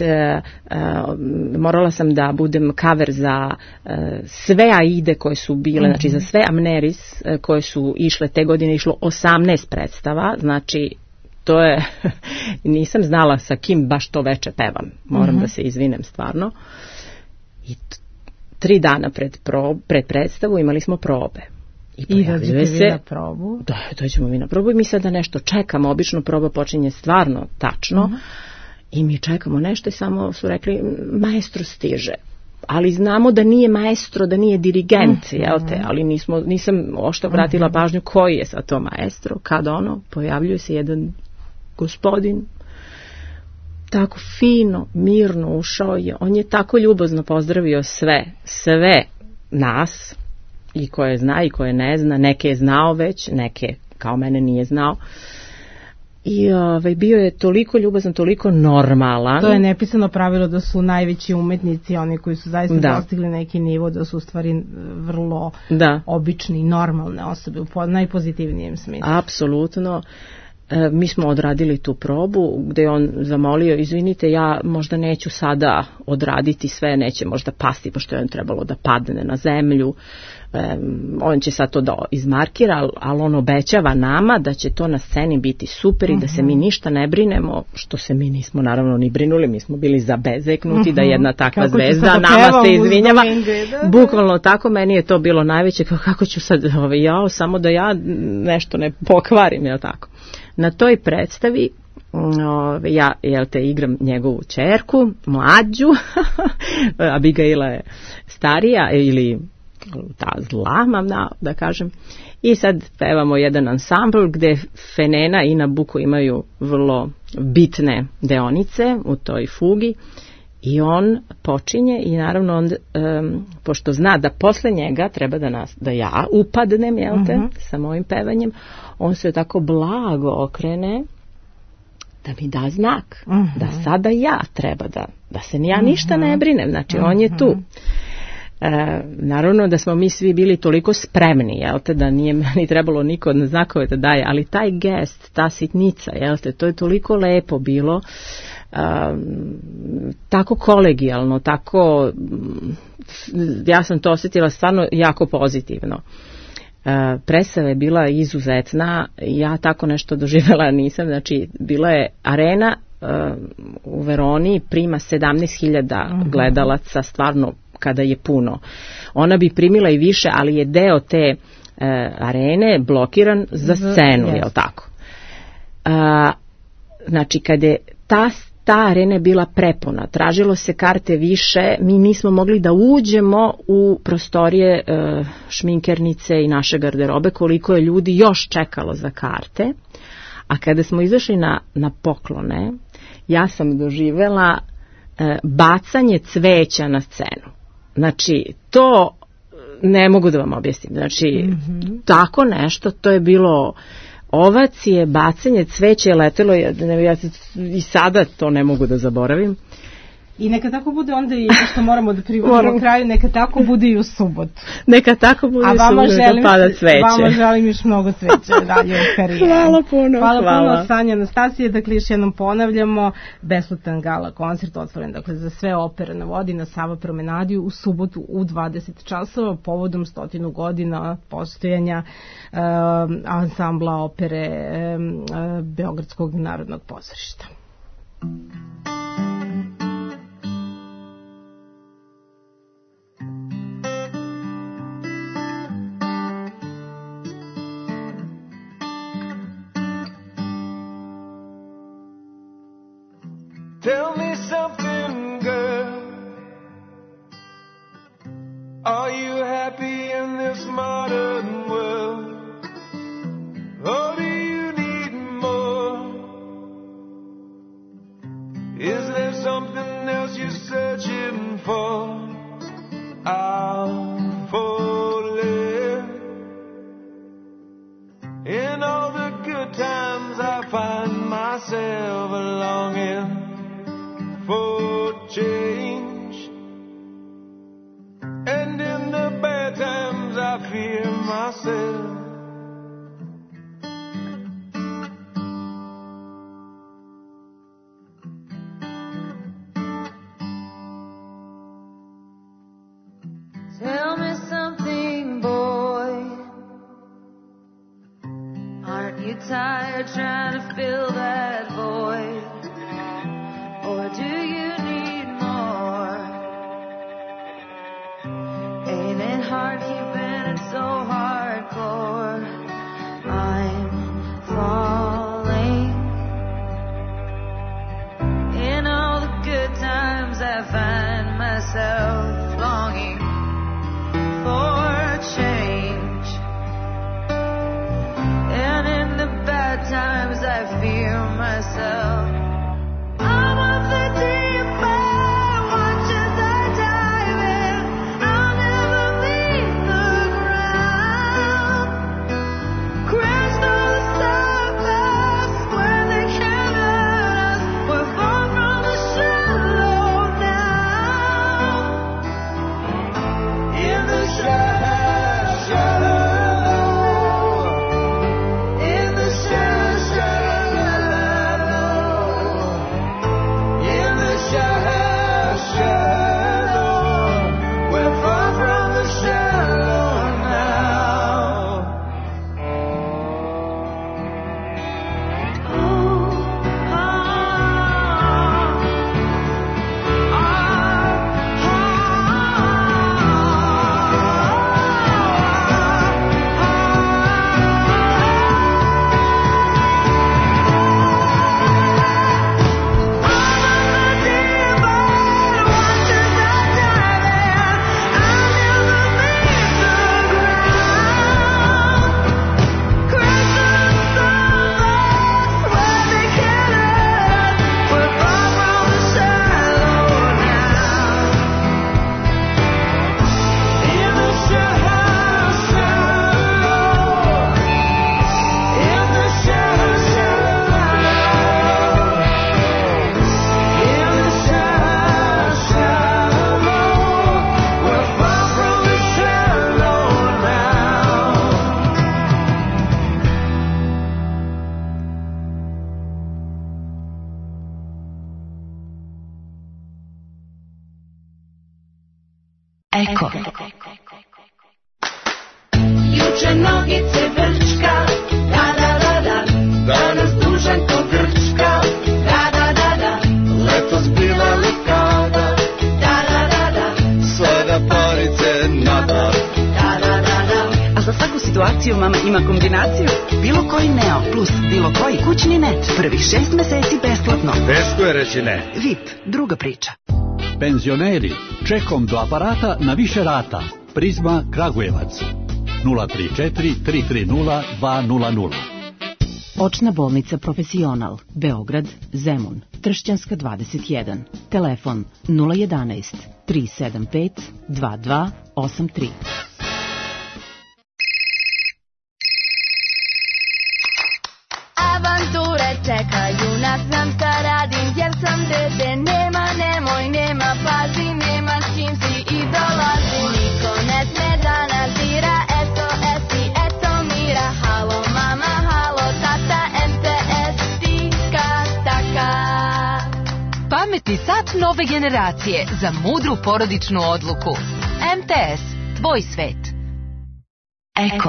morala sam da budem cover za sve Aide koje su bile, mm-hmm. znači za sve Amneris koje su išle te godine, išlo osamnaest predstava, znači to je, nisam znala sa kim baš to veče pevam, moram mm-hmm. da se izvinem stvarno. I t- tri dana pred, prob, pred predstavu imali smo probe. I pojavljuje se na probu? Da, dođemo mi na probu i mi sada nešto čekamo, obično proba počinje stvarno tačno. Mm-hmm. i mi čekamo nešto i samo su rekli maestro stiže. Ali znamo da nije maestro, da nije dirigent, mm-hmm. jel te, ali nismo, nisam ošto vratila pažnju koji je sad to maestro, kad ono, pojavljuje se jedan gospodin, tako fino, mirno ušao je, on je tako ljubazno pozdravio sve, sve nas, i koje zna i koje ne zna, neke je znao već, neke kao mene nije znao. I ovaj, bio je toliko ljubazan, toliko normalan. To je nepisano pravilo da su najveći umetnici, oni koji su zaista da. dostigli neki nivo, da su u stvari vrlo da. obični i normalne osobe u najpozitivnijem smislu. Apsolutno. E, mi smo odradili tu probu gde je on zamolio, izvinite, ja možda neću sada odraditi sve, neće možda pasti, pošto je on trebalo da padne na zemlju. E, on će sad to da izmarkira, ali on obećava nama da će to na sceni biti super i da se mi ništa ne brinemo, što se mi nismo naravno ni brinuli, mi smo bili zabezeknuti da jedna takva kako zvezda nama se izvinjava. Bukvalno tako, meni je to bilo najveće, kako ću sad, ovaj, jao, samo da ja nešto ne pokvarim, jel tako. Na toj predstavi ove, ja jel te igram njegovu ćerku, mlađu, Abigaila je starija ili ta zla mamna, da kažem. I sad pevamo jedan ansambl gde Fenena i Nabuko imaju vrlo bitne deonice u toj fugi i on počinje i naravno on, um, pošto zna da posle njega treba da, nas, da ja upadnem, jel te, uh-huh. sa mojim pevanjem, on se tako blago okrene da mi da znak, uh-huh. da sada ja treba da, da se ja ništa ne brinem, znači uh-huh. on je tu. E, naravno da smo mi svi bili toliko spremni, jel te, da nije ni trebalo niko od znakove da daje, ali taj gest, ta sitnica, jel te, to je toliko lepo bilo, Um, tako kolegijalno, tako ja sam to osjetila stvarno jako pozitivno. Uh, predstava je bila izuzetna, ja tako nešto doživjela nisam, znači bila je arena uh, u Veroni, prima sedamnaest hiljada uh-huh. gledalaca, stvarno kada je puno. Ona bi primila i više, ali je deo te uh, arene blokiran za scenu, uh-huh. jel tako? Uh, znači kada je ta Ta arena je bila prepuna, tražilo se karte više, mi nismo mogli da uđemo u prostorije e, šminkernice i naše garderobe, koliko je ljudi još čekalo za karte. A kada smo izašli na, na poklone, ja sam doživela e, bacanje cveća na scenu. Znači, to ne mogu da vam objasnim. Znači, mm-hmm. tako nešto, to je bilo... ovacije, bacanje cveća je letelo, ja, ja i sada to ne mogu da zaboravim. I neka tako bude onda i što moramo da privodimo kraju, neka tako bude i u subotu. Neka tako bude i u subotu da pada cveće. A vama želim još mnogo cveća dalje u karijeri. Hvala puno. Hvala, hvala puno, Sanja Anastasije. Dakle, još jednom ponavljamo, besplatan gala koncert otvoren, dakle, za sve opere na vodi na Sava promenadi u subotu u dvadeset časova povodom stotinu godina postojanja uh, ansambla opere uh, Beogradskog narodnog pozorišta. Tell me something, girl. Are you happy in this modern world? Or do you need more? Is there something else you're searching for? I'm falling. In all the good times I find myself longing for change, and in the bad times I fear myself. Tell me something, boy. Aren't you tired trying to fill that void? Or do you need more? Ain't it hard keeping it so hardcore? I'm falling. In Eko. Juče nogice vrčka, da da da da, danas dužan ko Grčka, da da da da, letos bila lekada, da da da da, sada parice nada, da da da da. A za svaku situaciju mama ima kombinaciju. Bilo koji Neo plus bilo koji kućni net. Prvih šest meseci besplatno. Teško je reći ne. V I P, druga priča. Penzioneri, čekom do aparata na više rata. Prizma Kragujevac. nula tri četiri tri tri nula dva nula nula. Očna bolnica Profesional, Beograd, Zemun, Tršćanska dvadeset jedan. Telefon nula jedanaest tri sedam pet dva dva osam tri. Avanture čekaju nas, znam šta radim jer sam dete. Nema, nemoj, nema, pazi, nema s kim si i dolazi. Niko ne sme da nas dira, eto, esi, eto, mira. Halo mama, halo tata, M T S, tika, taka. Pametni sat nove generacije za mudru porodičnu odluku. M T S, tvoj svet. Eko.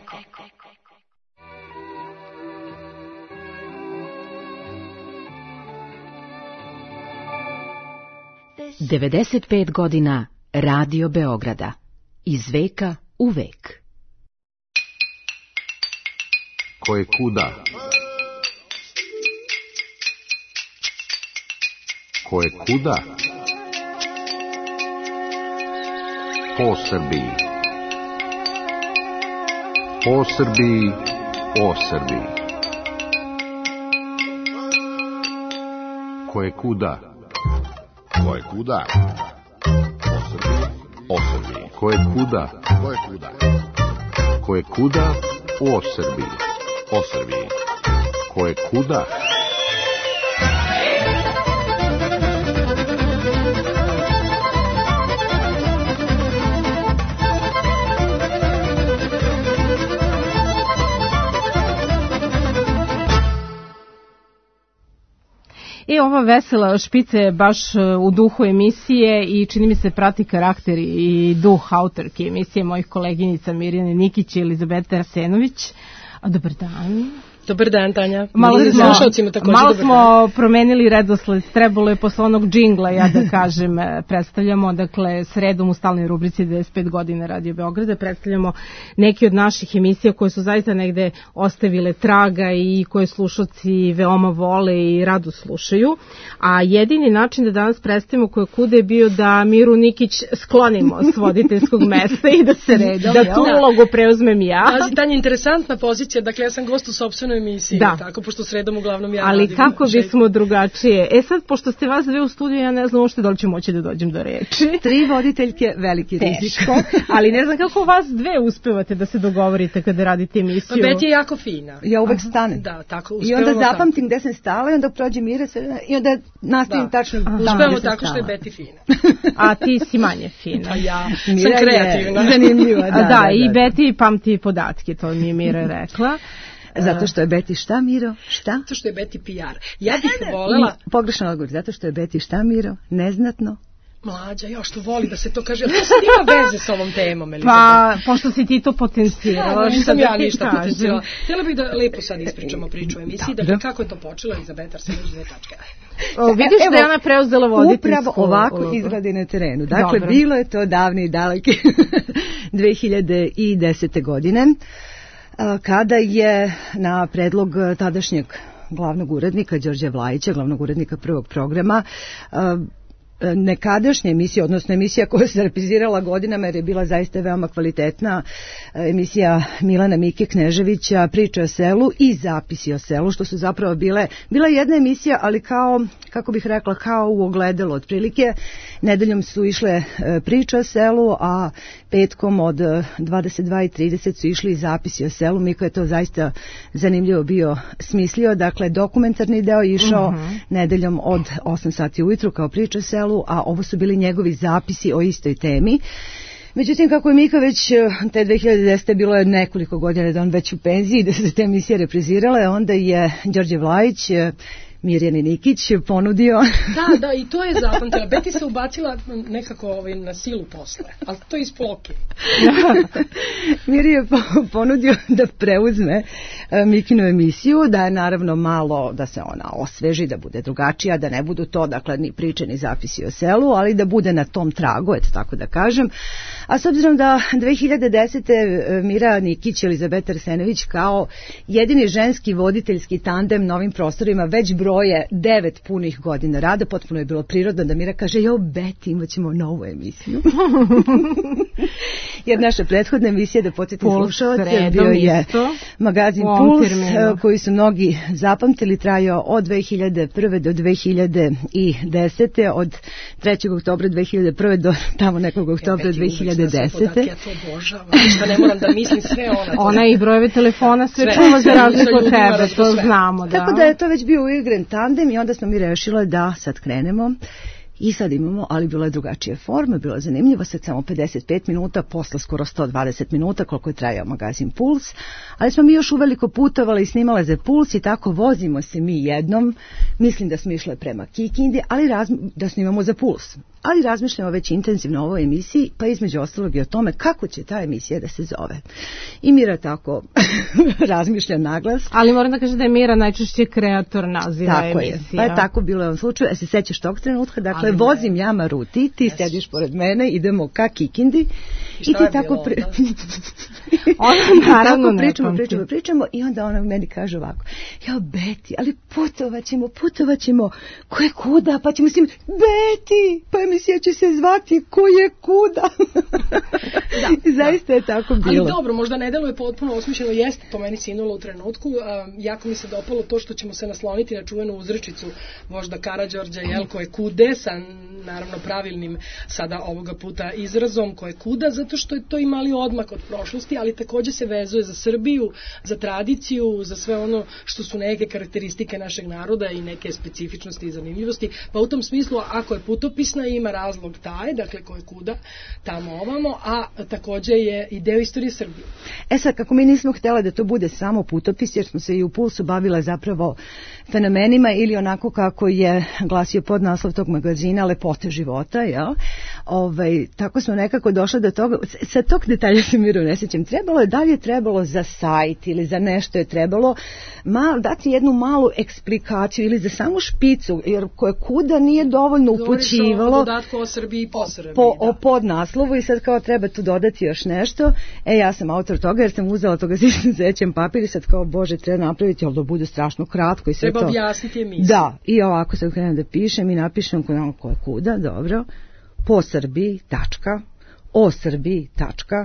devedeset pet godina Radio Beograda. Iz veka u vek. Ko je kuda? Ko je kuda? Po Srbiji. Po Srbiji, o Srbiji. Ko je kuda? Ko je kuda? O Srbiji, o Srbiji. Ko je kuda? Ko je kuda? Ko je kuda? O Srbiji, o Srbiji. Ko je kuda? I ova vesela špica je baš u duhu emisije i čini mi se prati karakter i duh autorke emisije mojih koleginica Mirjane Nikić i Elizabeta Arsenović. A dobar dan. Dobar dan, Tanja. Malo smo, malo smo dan. promenili redosled, trebalo je posle onog džingla, ja da kažem, predstavljamo, dakle, sredom u stalnoj rubrici devedeset pet godina Radio Beograda, predstavljamo neki od naših emisija koje su zaista negde ostavile traga i koje slušalci veoma vole i rado slušaju, a jedini način da danas predstavimo koje kude je bio da Miru Nikić sklonimo s voditeljskog mesta i da se redom, da tu ulogu preuzmem ja. Pazi, Tanja, interesantna pozicija, dakle, ja sam gost u sopstvenoj emisiji, da. Tako, pošto sredom uglavnom ja ali radim. Ali kako bismo drugačije? E sad, pošto ste vas dve u studiju, ja ne znam uopšte da li ću moći da dođem do reči. Tri voditeljke, veliki rizik. Ali ne znam kako vas dve uspevate da se dogovorite kada radite emisiju. Pa Beti je jako fina. Ja uvek stanem. Da, tako, I onda zapamtim gde sam stala i onda prođe Mira i onda nastavim da. tačno. Uspevamo tako što je Beti fina. A ti si manje fina. Pa ja Mira sam kreativna. Zanimljiva, da, da, da, da, i da. Beti pamti podatke, to mi je Mira rekla. Zato što je Beti šta, Miro? Šta? Zato što je Beti P R. Ja bih volela... Pogrešan odgovor. Zato što je Beti šta, Miro? Neznatno? Mlađa, ja što voli da se to kaže. Ali to sad ima veze s ovom temom, Elizabeth. Pa, pošto si ti to potencijala. Ja, nisam ja ništa potencijala. Htjela bih da lepo sad ispričamo priču o emisiji. Dakle, kako je to počelo, Elizabeta Arsenović, dve tačke. Vidiš da je ona preuzela voditeljsku. Upravo ovako izgledi na terenu. Dakle, dobro. Bilo je to davne i daleke dve hiljade desete godine. Kada je na predlog tadašnjeg glavnog urednika Đorđe Vlajića, glavnog urednika prvog programa, nekadašnja emisija, odnosno emisija koja se reprizirala godinama jer je bila zaista veoma kvalitetna, emisija Milana Mike Kneževića, Priče o selu i Zapisi o selu, što su zapravo bile, bila jedna emisija, ali kao, kako bih rekla, kao u ogledalo otprilike. Nedeljom su išle Priče o selu, a petkom od dvadeset dva i trideset su išli Zapisi o selu. Miko je to zaista zanimljivo bio smislio. Dakle, dokumentarni deo je išao uh-huh. nedeljom od osam sati ujutru kao Priče o selu, a ovo su bili njegovi zapisi o istoj temi. Međutim, kako je Mika već te dve hiljade desete bilo je nekoliko godina da on već u penziji, da se te emisije reprizirale, onda je Đorđe Vlajić Mirjani Nikić ponudio. Da, da, i to je zapamtila. Beti se ubacila nekako ovaj, na silu posle, ali to je ispalo okej. Mir je ponudio da preuzme Mikinu emisiju, da je naravno malo, da se ona osveži, da bude drugačija, da ne budu to, dakle, ni priče, ni zapisi o selu, ali da bude na tom tragu, eto tako da kažem. A s obzirom da dve hiljade desete. Mira Nikić i Elizabeta Arsenović kao jedini ženski voditeljski tandem na ovim prostorima već broje devet punih godina rada, potpuno je bilo prirodno da Mira kaže, jo, Beti, imat ćemo novu emisiju. Jer naša prethodna emisija, da podsjetim slušalce, bio je magazin Puls, koji su mnogi zapamtili, trajao od dve hiljade prve. do dve hiljade desete. od trećeg oktobra dve hiljade prve. do tamo nekog oktobra dve hiljade desete. Ja to obožavam, da ne moram da mislim sve ona. Ona i brojeve telefona sve, sve čuva za razliku od tebe, to znamo. Da. Tako da je to već bio uigran tandem i onda smo mi rešile da sad krenemo. I sad imamo, ali bila je drugačija forma, bila je zanimljiva, sad samo pedeset pet minuta, posle skoro sto dvadeset minuta, koliko je trajao magazin Puls, ali smo mi još uveliko putovali i snimale za Puls i tako vozimo se mi jednom, mislim da smo išle prema Kikindi, ali raz, da snimamo za Puls. Ali razmišljamo već intenzivno o ovoj emisiji, pa između ostalog i o tome kako će ta emisija da se zove. I Mira tako razmišlja naglas. Ali moram da kažem da je Mira najčešće kreator naziva tako emisija. Je. Pa je tako bilo u ovom slučaju. A se sećaš tog trenutka? Dakle, ali vozim ja Maruti, ti sediš pored mene, idemo ka Kikindi. I, I ti tako pri... Ona naravno ne pričamo, pričamo, pričamo i onda ona meni kaže ovako, ja Beti, ali putovat ćemo, putovat ćemo, ko je kuda, pa ćemo s njim, Beti, pa emisija će se zvati ko je kuda. Da, I zaista je tako bilo. Ali dobro, možda ne deluje potpuno osmišljeno, jeste to meni sinulo u trenutku, a, jako mi se dopalo to što ćemo se nasloniti na čuvenu uzrečicu vožda Karađorđa, jel, ko je kude, sa naravno pravilnim sada ovoga puta izrazom, ko je kuda, zato što je to i mali odmak od prošlosti, ali takođe se vezuje za Srbiju, za tradiciju, za sve ono što su neke karakteristike našeg naroda i neke specifičnosti i zanimljivosti, pa u tom smislu, ako je putopisna, ima razlog taj, dakle ko je kuda, tamo ovamo, a takođe je i deo istorije Srbije. E sad, kako mi nismo htjela da to bude samo putopis, jer smo se i u Pulsu bavila zapravo fenomenima ili onako kako je glasio podnaslov tog magazina Lepote života, jel? Ovaj, tako smo nekako došli do toga, sa tog detalja se Miru ne sjećam, trebalo je, da li je trebalo za sajt ili za nešto je trebalo mal, dati jednu malu eksplikaciju ili za samu špicu, jer koje kuda nije dovoljno upućivalo o dodatku o Srbiji i po Srbiji, po, o podnaslovu i sad kao treba tu dodati još nešto. E, ja sam autor toga jer sam uzela toga se sećam papir i sad kao, bože, treba napraviti, ali da bude strašno kratko i sve treba to. Objasniti emisiju. Da, i ovako sad krenem da pišem i napišem koje kuda, dobro, po Srbiji, tačka, o Srbiji, tačka,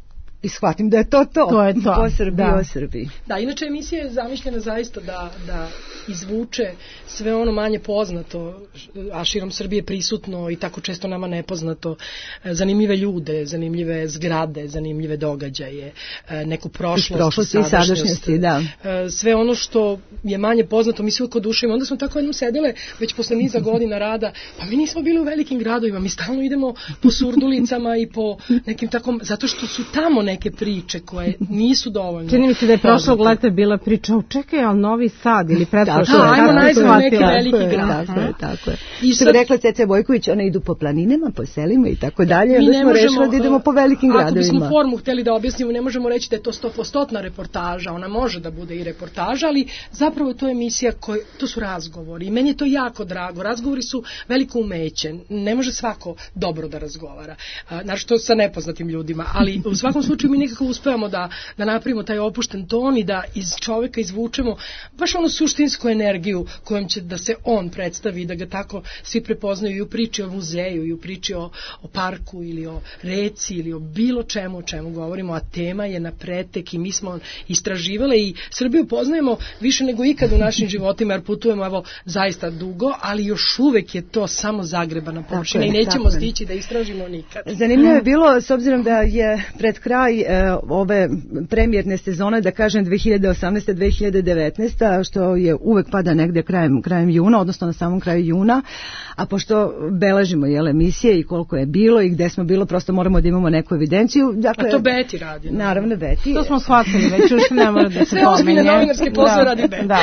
i shvatim da je to to. To je to. Po Srbiji, da. o Srbiji. Da, inače emisija je zamišljena zaista da, da izvuče sve ono manje poznato, a širom Srbije prisutno i tako često nama nepoznato, zanimljive ljude, zanimljive zgrade, zanimljive događaje, neku prošlost, prošlost i sadašnjosti, da. Sve ono što je manje poznato, mi se uvijek odušujemo. Onda smo tako jednom sedele, već posle niza godina rada, pa mi nismo bili u velikim gradovima, mi stalno idemo po surdulicama i po nekim takom, zato što su tamo neke priče koje nisu dovoljno. Čini mi se da je prošlog leta bila priča, čekaj, ali Novi Sad ili pretprošlo. Da, ajmo najzad neki veliki grad. Tako je, tako je. I što bi rekla Cece Bojković, one idu po planinama, po selima i tako dalje, onda smo rešili da idemo po velikim gradovima. Ako bismo formu hteli da objasnimo, ne možemo reći da je to sto posto reportaža, ona može da bude i reportaža, ali zapravo je to emisija koja, to su razgovori i meni je to jako drago. Razgovori su veliko umeće, ne može svako dobro da razgovara, naročito sa nepoznatim ljudima, ali u svakom slučaju mi nekako uspevamo da, da napravimo taj opušten ton i da iz čoveka izvučemo baš onu suštinsku energiju kojom će da se on predstavi, da ga tako svi prepoznaju i u priči o muzeju i u priči o, o parku ili o reci ili o bilo čemu o čemu govorimo, a tema je na pretek i mi smo istraživale i Srbiju poznajemo više nego ikad u našim životima jer putujemo evo zaista dugo, ali još uvek je to samo zagrebana površina i nećemo stići da istražimo nikad. Zanimljivo je bilo, s obzirom da je pred kraj e, ove premijerne sezone, da kažem dve hiljade osamnaeste dve hiljade devetnaeste što je uvek pada negde krajem, krajem juna, odnosno na samom kraju juna, a pošto beležimo jel, emisije i koliko je bilo i gde smo bilo, prosto moramo da imamo neku evidenciju. Dakle, a to Beti radi. Naravno, Beti. To smo shvatili, već još ne mora da se sve ozbiljne novinarske posle radi Beti. Da.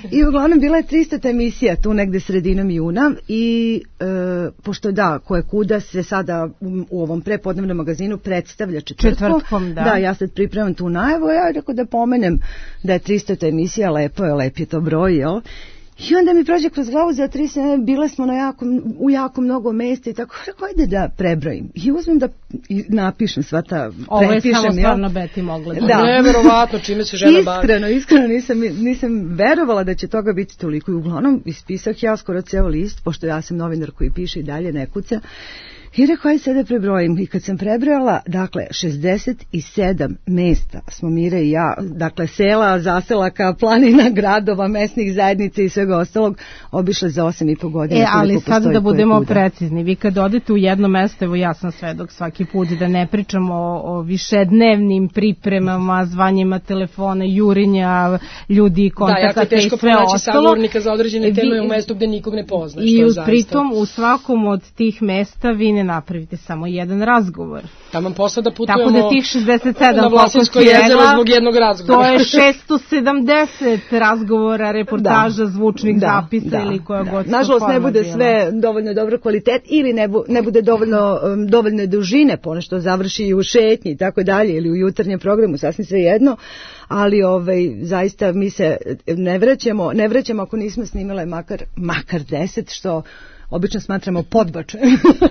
I uglavnom bila je tristota emisija tu negde sredinom juna i e, pošto da, ko je kuda se sada u, u ovom prepodnevnom magazinu predstavlja četvrtkom. Četvrtkom, da. Da, ja sad pripremam tu najavu, ja rekao da pomenem da je tristota emisija, lepo je, lep je to broj, jel? I onda mi prođe kroz glavu za tri sene, bile smo na jako, u jako mnogo mesta i tako, rekao, ajde da prebrojim. I uzmem da i napišem sva ta, ovo je prepišem. samo stvarno Beti mogla. Da. Neverovatno, čime se žena bavi. Iskreno, iskreno nisam, nisam verovala da će toga biti toliko i uglavnom ispisah ja skoro ceo list, pošto ja sam novinar koji piše i dalje ne kuca. I rekao, aj sada prebrojim. I kad sam prebrojala, dakle, šezdeset sedam mesta smo Mira i ja, dakle, sela, zaselaka, planina, gradova, mesnih zajednica i svega ostalog, obišle za osam i po godina. E, ali sad da budemo precizni. Vi kad odete u jedno mesto, evo ja sam svedok svaki put, da ne pričamo o, o višednevnim pripremama, zvanjima telefona, jurinja, ljudi, kontakata i sve ostalo. Da, jako je teško pronaći sagovornika za određene teme u mestu gde nikog ne poznaš. I pritom u svakom od tih mesta vi ne napravite samo jedan razgovor. Taman posla da putujemo tako da tih šezdeset sedam na Vlasinsko jezero zbog jednog razgovora. To je šesto sedamdeset razgovora, reportaža, da, zvučnih da, zapisa da, ili koja da. god. Nažalost ne bude bila. Sve dovoljno dobro kvalitet ili ne, bu, ne bude dovoljno um, dovoljne dužine, ponešto završi i u šetnji i tako dalje ili u jutarnjem programu, sasvim sve jedno. Ali ovaj, zaista mi se ne vraćamo, ne vraćamo ako nismo snimale makar, makar deset, što obično smatramo podbačajem.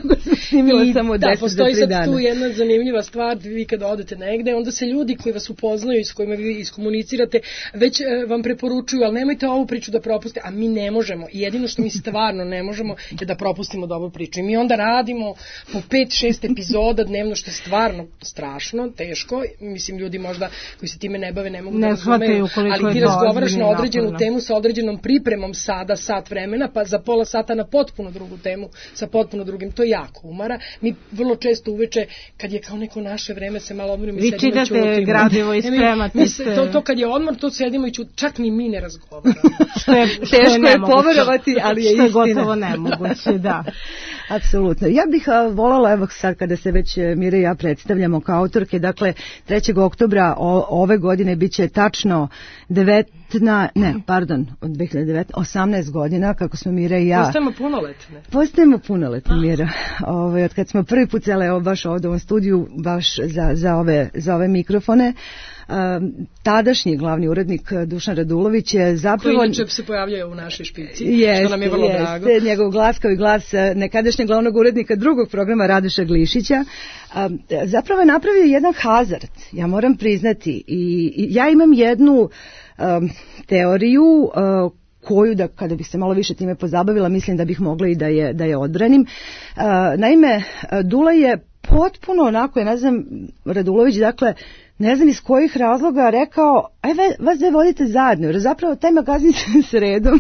I samo da, postoji sad dana. Tu jedna zanimljiva stvar, vi kada odete negde, onda se ljudi koji vas upoznaju i s kojima vi iskomunicirate, već e, vam preporučuju, ali nemojte ovu priču da propuste, a mi ne možemo. I jedino što mi stvarno ne možemo je da propustimo dobru priču. I mi onda radimo po pet šest epizoda dnevno, što je stvarno strašno, teško. Mislim, ljudi možda koji se time ne bave ne mogu ne da razumeju, ali ti razgovaraš na određenu naporno. Temu sa određenom pripremom sada, sat vremena, pa za pola sata na potpuno drugu temu sa potpuno drugim, to jako umara. Mi vrlo često uveče, kad je kao neko naše vreme, se malo odmorimo i sedimo i ćutimo. Vi čitate gradivo i spremate se. To, to kad je odmor, to sedimo i ćutimo. Čak ni mi ne razgovaramo. što je, što Teško je, je poverovati, ali je što istina. Što je gotovo nemoguće, da. Apsolutno. Ja bih a, volala, evo sad kada se već Mira i ja predstavljamo kao autorke, dakle trećeg oktobra o, ove godine bit će tačno devetna, ne, pardon, od dve hiljade devetnaeste, osamnaest godina kako smo Mira i ja. Postajemo punoletne. Postajemo punoletne, Mira. Ove, od kad smo prvi put cele, evo baš ovdje u ovom studiju, baš za, za, ove, za ove mikrofone, Um, tadašnji glavni urednik Dušan Radulović je zapravo... Koji inače se pojavljaju u našoj špici, jest, što nam je vrlo jest, drago. Njegov glas kao i glas nekadašnjeg glavnog urednika drugog programa Radoša Glišića, um, zapravo je napravio jedan hazard, ja moram priznati. I, i ja imam jednu um, teoriju uh, koju, da kada bih se malo više time pozabavila, mislim da bih mogla i da je, da je odbranim. Uh, naime, Dula je potpuno onako, ja ne znam, Radulović, dakle, ne znam iz kojih razloga rekao, aj vas dve vodite zajedno, jer zapravo taj magazin sredom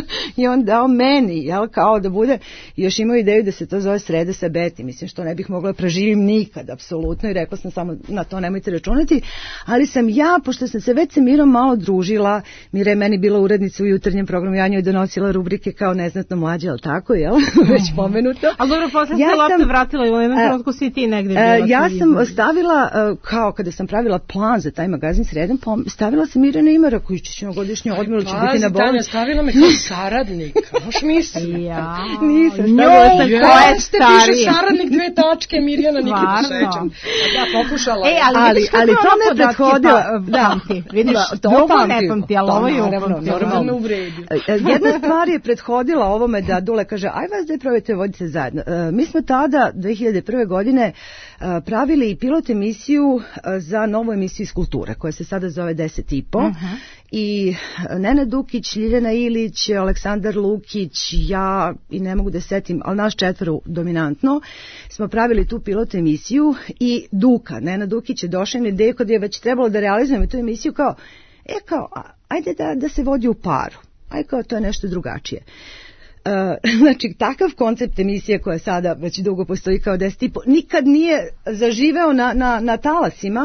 i on dao meni, jel, kao da bude, još imao ideju da se to zove Sreda sa Beti, mislim što ne bih mogla preživim nikad, apsolutno, i rekla sam samo na to nemojte računati, ali sam ja, pošto sam se već sa Mirom malo družila, Mira je meni bila urednica u jutarnjem programu, ja njoj donosila rubrike kao neznatno mlađe, ali tako, jel, već pomenuto. Ali dobro, posle ja se lopte vratila i u jednom trenutku si ti negde bila. Ja sam stavila, kao kada sam pravila plan za taj magazin Sredom, stavila sam Mirjana Imara koji će godišnju odmoru, će biti na bolnici. Tanja, stavila me kao saradnika, moš misli. Ja, nisam, stavila sam koja je starija. Piše saradnik dve tačke, Mirjana nikad ne sećam. Ja pokušala. E, ali, ali, ali to me prethodilo. Da, vidiš, drugo ne pamti, ali ovo je upamti. Normalno me uvredi. Jedna stvar je prethodila ovome da Dule kaže, aj vas da probajte vodite zajedno. Mi smo tada, dve hiljade prve godine, pravili pilot emisiju za novu emisiju iz kulture, koja se sada zove deset i po. Uh-huh. I Nenad Dukić, Ljiljana Ilić, Aleksandar Lukić, ja, i ne mogu da setim, ali naš četvoro dominantno, smo pravili tu pilot emisiju i Duka, Nenad Dukić je došao na ideju kada je već trebalo da realizujemo tu emisiju kao, e kao, ajde da, da se vodi u paru, ajde kao, to je nešto drugačije. Uh, znači, takav koncept emisije koja sada već dugo postoji kao deset i po, nikad nije zaživeo na, na, na talasima,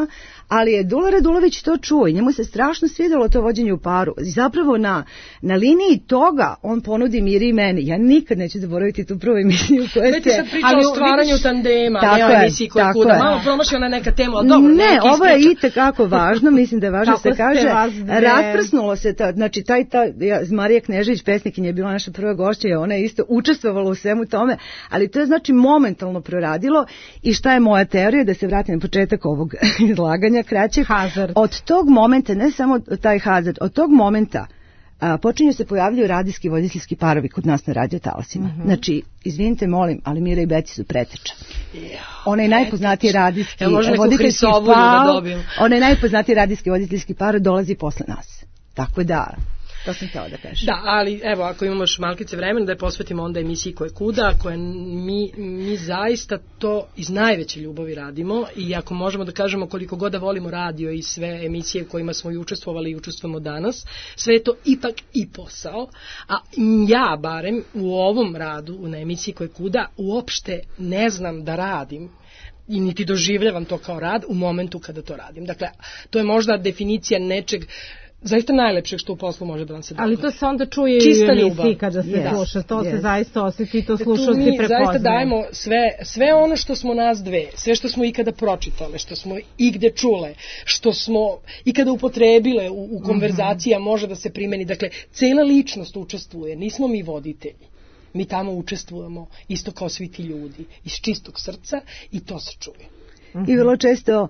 ali je Dula Radulović to čuo i njemu se strašno svidjelo to vođenje u paru. I zapravo na, na liniji toga on ponudi Miri i meni. Ja nikad neću zaboraviti tu prvu emisiju koja se... Već ti sad pričala o stvaranju vidiš... tandema, ne o emisiji koja kuda. Malo promašila neka tema, ali dobro. Ne, ovo je i tekako važno, mislim da je važno se kaže. Rasprsnulo se, ta, znači taj, ta, ja, Marija Knežević, pesnikinja, je bila naša prva gošća i ona je isto učestvovala u svemu tome, ali to je znači momentalno proradilo. I šta je moja teorija, da se vratim na početak ovog izlaganja kraćeg, hazard. Od tog momenta, ne samo taj hazard, od tog momenta a, počinju se pojavljaju radijski i voditeljski parovi kod nas na radio talasima. Mm-hmm. Znači, izvinite, molim, ali Mira i Beci su preteča. Onaj najpoznatiji radijski voditeljski par, onaj najpoznatiji radijski voditeljski par dolazi posle nas. Tako da... To sam htjela da kažem. Da, ali evo, ako imamo još malkice vremena da je posvetimo onda emisiji Ko je kuda, koje mi, mi zaista to iz najveće ljubavi radimo i ako možemo da kažemo koliko god da volimo radio i sve emisije u kojima smo i učestvovali i učestvujemo danas, sve je to ipak i posao, a ja barem u ovom radu, na emisiji Ko je kuda, uopšte ne znam da radim i niti doživljavam to kao rad u momentu kada to radim. Dakle, to je možda definicija nečeg zaista najlepšeg što u poslu može da vam se dogodi. Ali to se onda čuje i u emisiji kada se yes, sluša, to yes. se zaista osjeti i to slušalci prepoznaju. Mi zaista dajemo sve, sve ono što smo nas dve, sve što smo ikada pročitale, što smo igde čule, što smo ikada upotrebile u, u konverzaciji, a može da se primeni. Dakle, cela ličnost učestvuje, nismo mi voditelji. Mi tamo učestvujemo isto kao svi ti ljudi, iz čistog srca i to se čuje. I vrlo često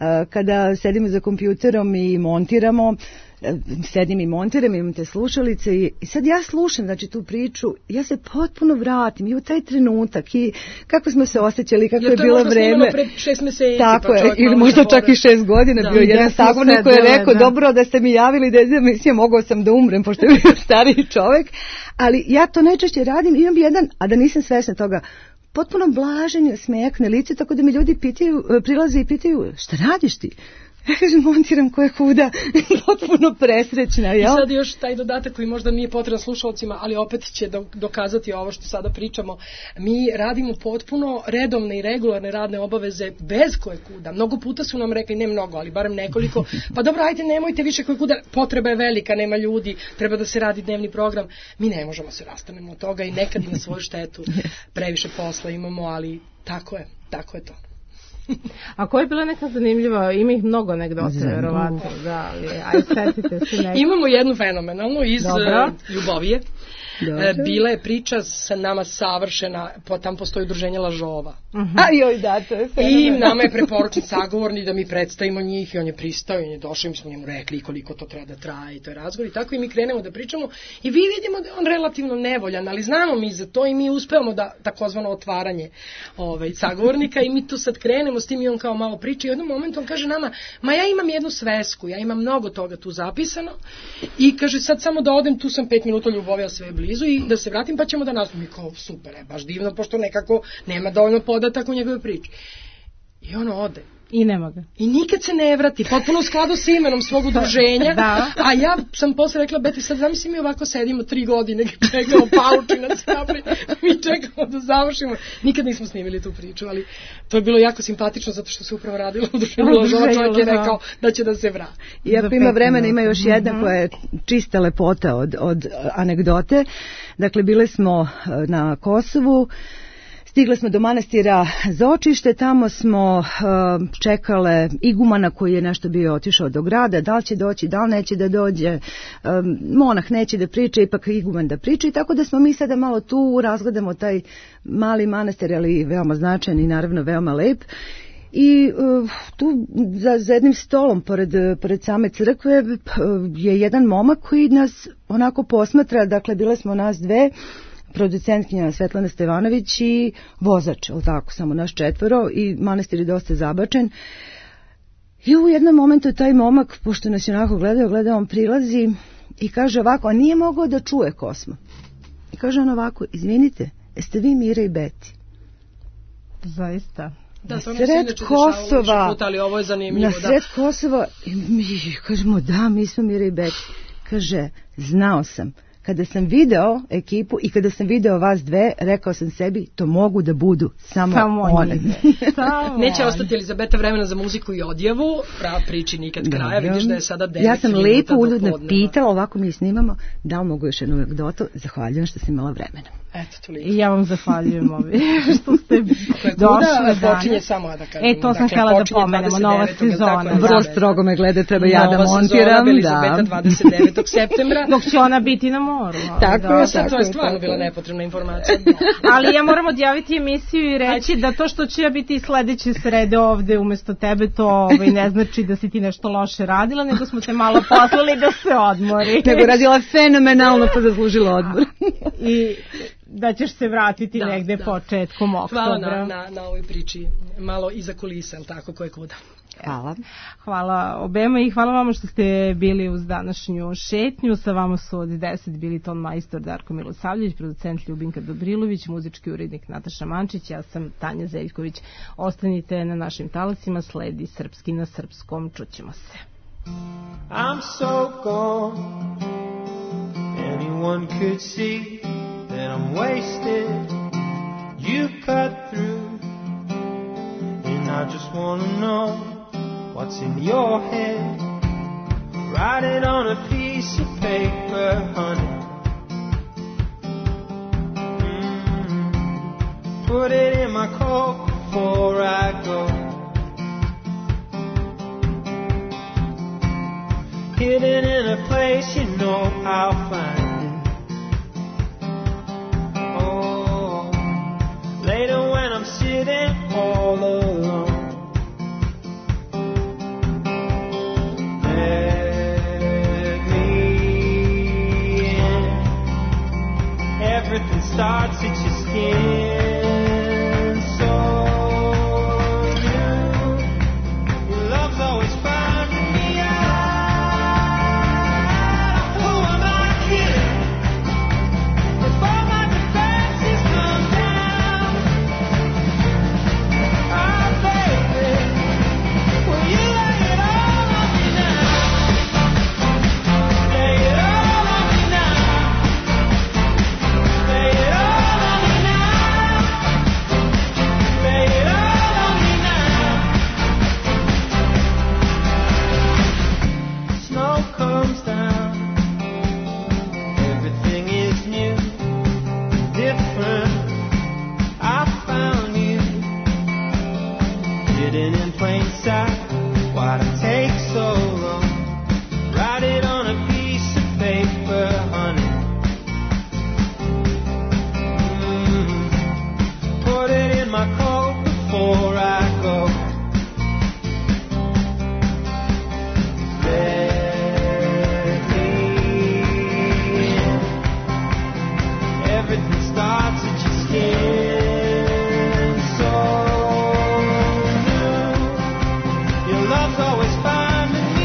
kada sedimo za kompjuterom i montiramo, sedim i montiram, imam te slušalice i sad ja slušam, znači, tu priču, ja se potpuno vratim i u taj trenutak i kako smo se osjećali, kako je, je bilo vreme. Je to možda snimano pred šest meseci. Tako pa je, ili možda čak i šest godina, da, bio jedan sagovornik koji je rekao, da. dobro da ste mi javili da je emisija, mogao sam da umrem, pošto je bio stariji čovek, ali ja to najčešće radim, imam jedan, a da nisam svesna toga, potpuno blažen smejak na lice, tako da mi ljudi pitaju, prilaze i pitaju, šta radiš ti? Ja kažem, montiram Ko je kuda, potpuno presrećna. Jel? I sad još taj dodatak koji možda nije potreban slušalcima, ali opet će dokazati ovo što sada pričamo. Mi radimo potpuno redovne i regularne radne obaveze bez Ko je kuda. Mnogo puta su nam rekli, ne mnogo, ali barem nekoliko, pa dobro, ajde, nemojte više Ko je kuda, potreba je velika, nema ljudi, treba da se radi dnevni program. Mi ne možemo se rastanemo od toga i nekad i na svoju štetu previše posla imamo, ali tako je, tako je to. A koja je bila neka zanimljiva, ima ih mnogo anegdote, verovatno, da, ali aj setite se neka. Imamo jednu fenomenalnu iz Dobro. Ljubovije. Dobre. Bila je priča sa nama savršena, tam postoji udruženje lažova. Uh-huh. A joj, da, to je fenomen. I nama je preporučen sagovornik da mi predstavimo njih i on je pristao i on je došao i mi smo njemu rekli koliko to treba da traje i to je razgovor i tako i mi krenemo da pričamo i vi vidimo da je on relativno nevoljan, ali znamo mi za to i mi uspevamo da takozvano otvaranje ovaj, sagovornika i mi tu sad krenemo s tim i on kao malo priča i u jednom momentu on kaže nama, ma ja imam jednu svesku, ja imam mnogo toga tu zapisano i kaže sad samo da odem, tu sam pet minuta Ljubovija, sve je blizu i da se vratim pa ćemo da nastavimo. I kao super, je baš divno pošto nekako nema dovoljno podataka u njegove priči. I ono ode. I nema ga. I nikad se ne vrati, potpuno u skladu s imenom svog udruženja. Da. A ja sam posle rekla, Beti, sad zamisli mi ovako sedimo tri godine, čekamo pauči na sabri, mi čekamo da završimo. Nikad nismo snimili tu priču, ali to je bilo jako simpatično zato što se upravo radilo u udruženju lažova, čovjek je rekao da će da se vrati. I ako ima vremena, ima još jedna koja je čista lepota od, od anegdote. Dakle, bile smo na Kosovu, stigle smo do manastira Zočište, tamo smo uh, čekale igumana koji je nešto bio otišao do grada, da li će doći, da li neće da dođe, um, monah neće da priča, ipak iguman da priča i tako da smo mi sada malo tu razgledamo taj mali manastir, ali veoma značajan i naravno veoma lep. I uh, tu za, za jednim stolom pored, pored same crkve uh, je jedan momak koji nas onako posmatra, dakle bile smo nas dve, producentkinja Svetlana Stevanović i vozač, ali tako, samo naš četvoro i manastir je dosta zabačen. I u jednom momentu taj momak, pošto nas je onako gledao, gledao, on prilazi i kaže ovako, a nije mogao da čuje ko smo. I kaže on ovako, izvinite, jeste vi Mira i Beti? Zaista. Da, na sred Kosova, puta, ali ovo je zanimljivo, na sred da. Kosova, i mi kažemo da, mi smo Mira i Beti. Kaže, znao sam. kada sam video ekipu i kada sam video vas dve, rekao sam sebi, to mogu da budu samo, samo one. Samo Neće ostati Elizabeta vremena za muziku i odjavu, prava priči nikad kraja, vidiš da je sada devet Ja sam lepo uljudno podneva. pitala, ovako mi snimamo, da li mogu još jednu anegdotu, zahvaljujem što sam imala vremena. Eto, toliko. I ja vam zahvaljujem ovi što ste došli. Počinje samo da kažem. E, to sam dakle, htjela da pomenemo, nova sezona. Vrlo strogo me glede, treba ja da montiram. Elizabeta dvadeset devetog septembra. Dok će ona biti na moru. Tako da, je, sad, to je stvarno bila nepotrebna informacija. Ali ja moram odjaviti emisiju i reći da to što ću ja biti sledeće srede ovde umesto tebe, to ovaj, ne znači da si ti nešto loše radila, nego smo te malo poslali da se odmori. Nego radila fenomenalno pa zaslužila odmor. I da ćeš se vratiti da, negde da. početkom oktobra. Hvala na, na, na ovoj priči, malo iza kulisa, ali tako, koje kuda. Hvala. Hvala obema i hvala vama što ste bili uz današnju šetnju. Sa vama su od deset bili ton majstor Darko Milosavljević, producent Ljubinka Dobrilović, muzički urednik Nataša Mančić, ja sam Tanja Zeljković. Ostanite na našim talasima, sledi Srpski na srpskom, čućemo se. I'm so gone, anyone could see that I'm wasted, you cut through, and I just wanna know what's in your head. Write it on a piece of paper, honey. Mm-hmm. Put it in my coat before I go. Hidden in a place you know I'll find it. Oh, later when I'm sitting all alone. Everything starts at your skin, so new. Your love's always finding me out. Who am I kidding? If all my defenses come down, oh baby, will you lay it all on me now? Lay it all on me now. Lay it all on me now. Lay it all on me now. Snow comes down. Everything is new, different. I found you hidden in plain sight. Why'd it take so long? Write it on a piece of paper, honey. Put it in my coat before I go. Let me in. Everything starts at your skin, so new. Your love's always finding me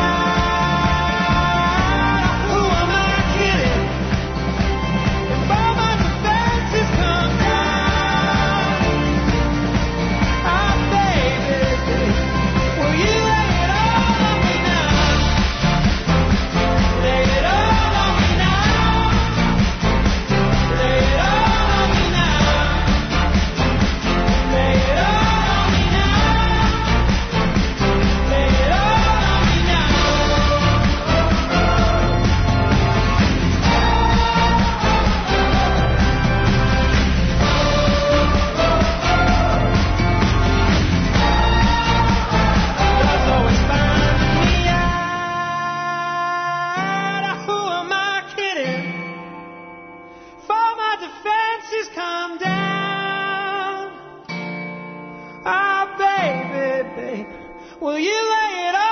out. Who am I kidding? If all my defenses come down, oh baby, will you lay it all on me now? Lay it all on me now. Lay it all on me now. Lay it all on me now. Lay it all on me now. Love's always finding me out. Who am I kidding? For my defenses come down. Ah, baby, baby, will you lay it all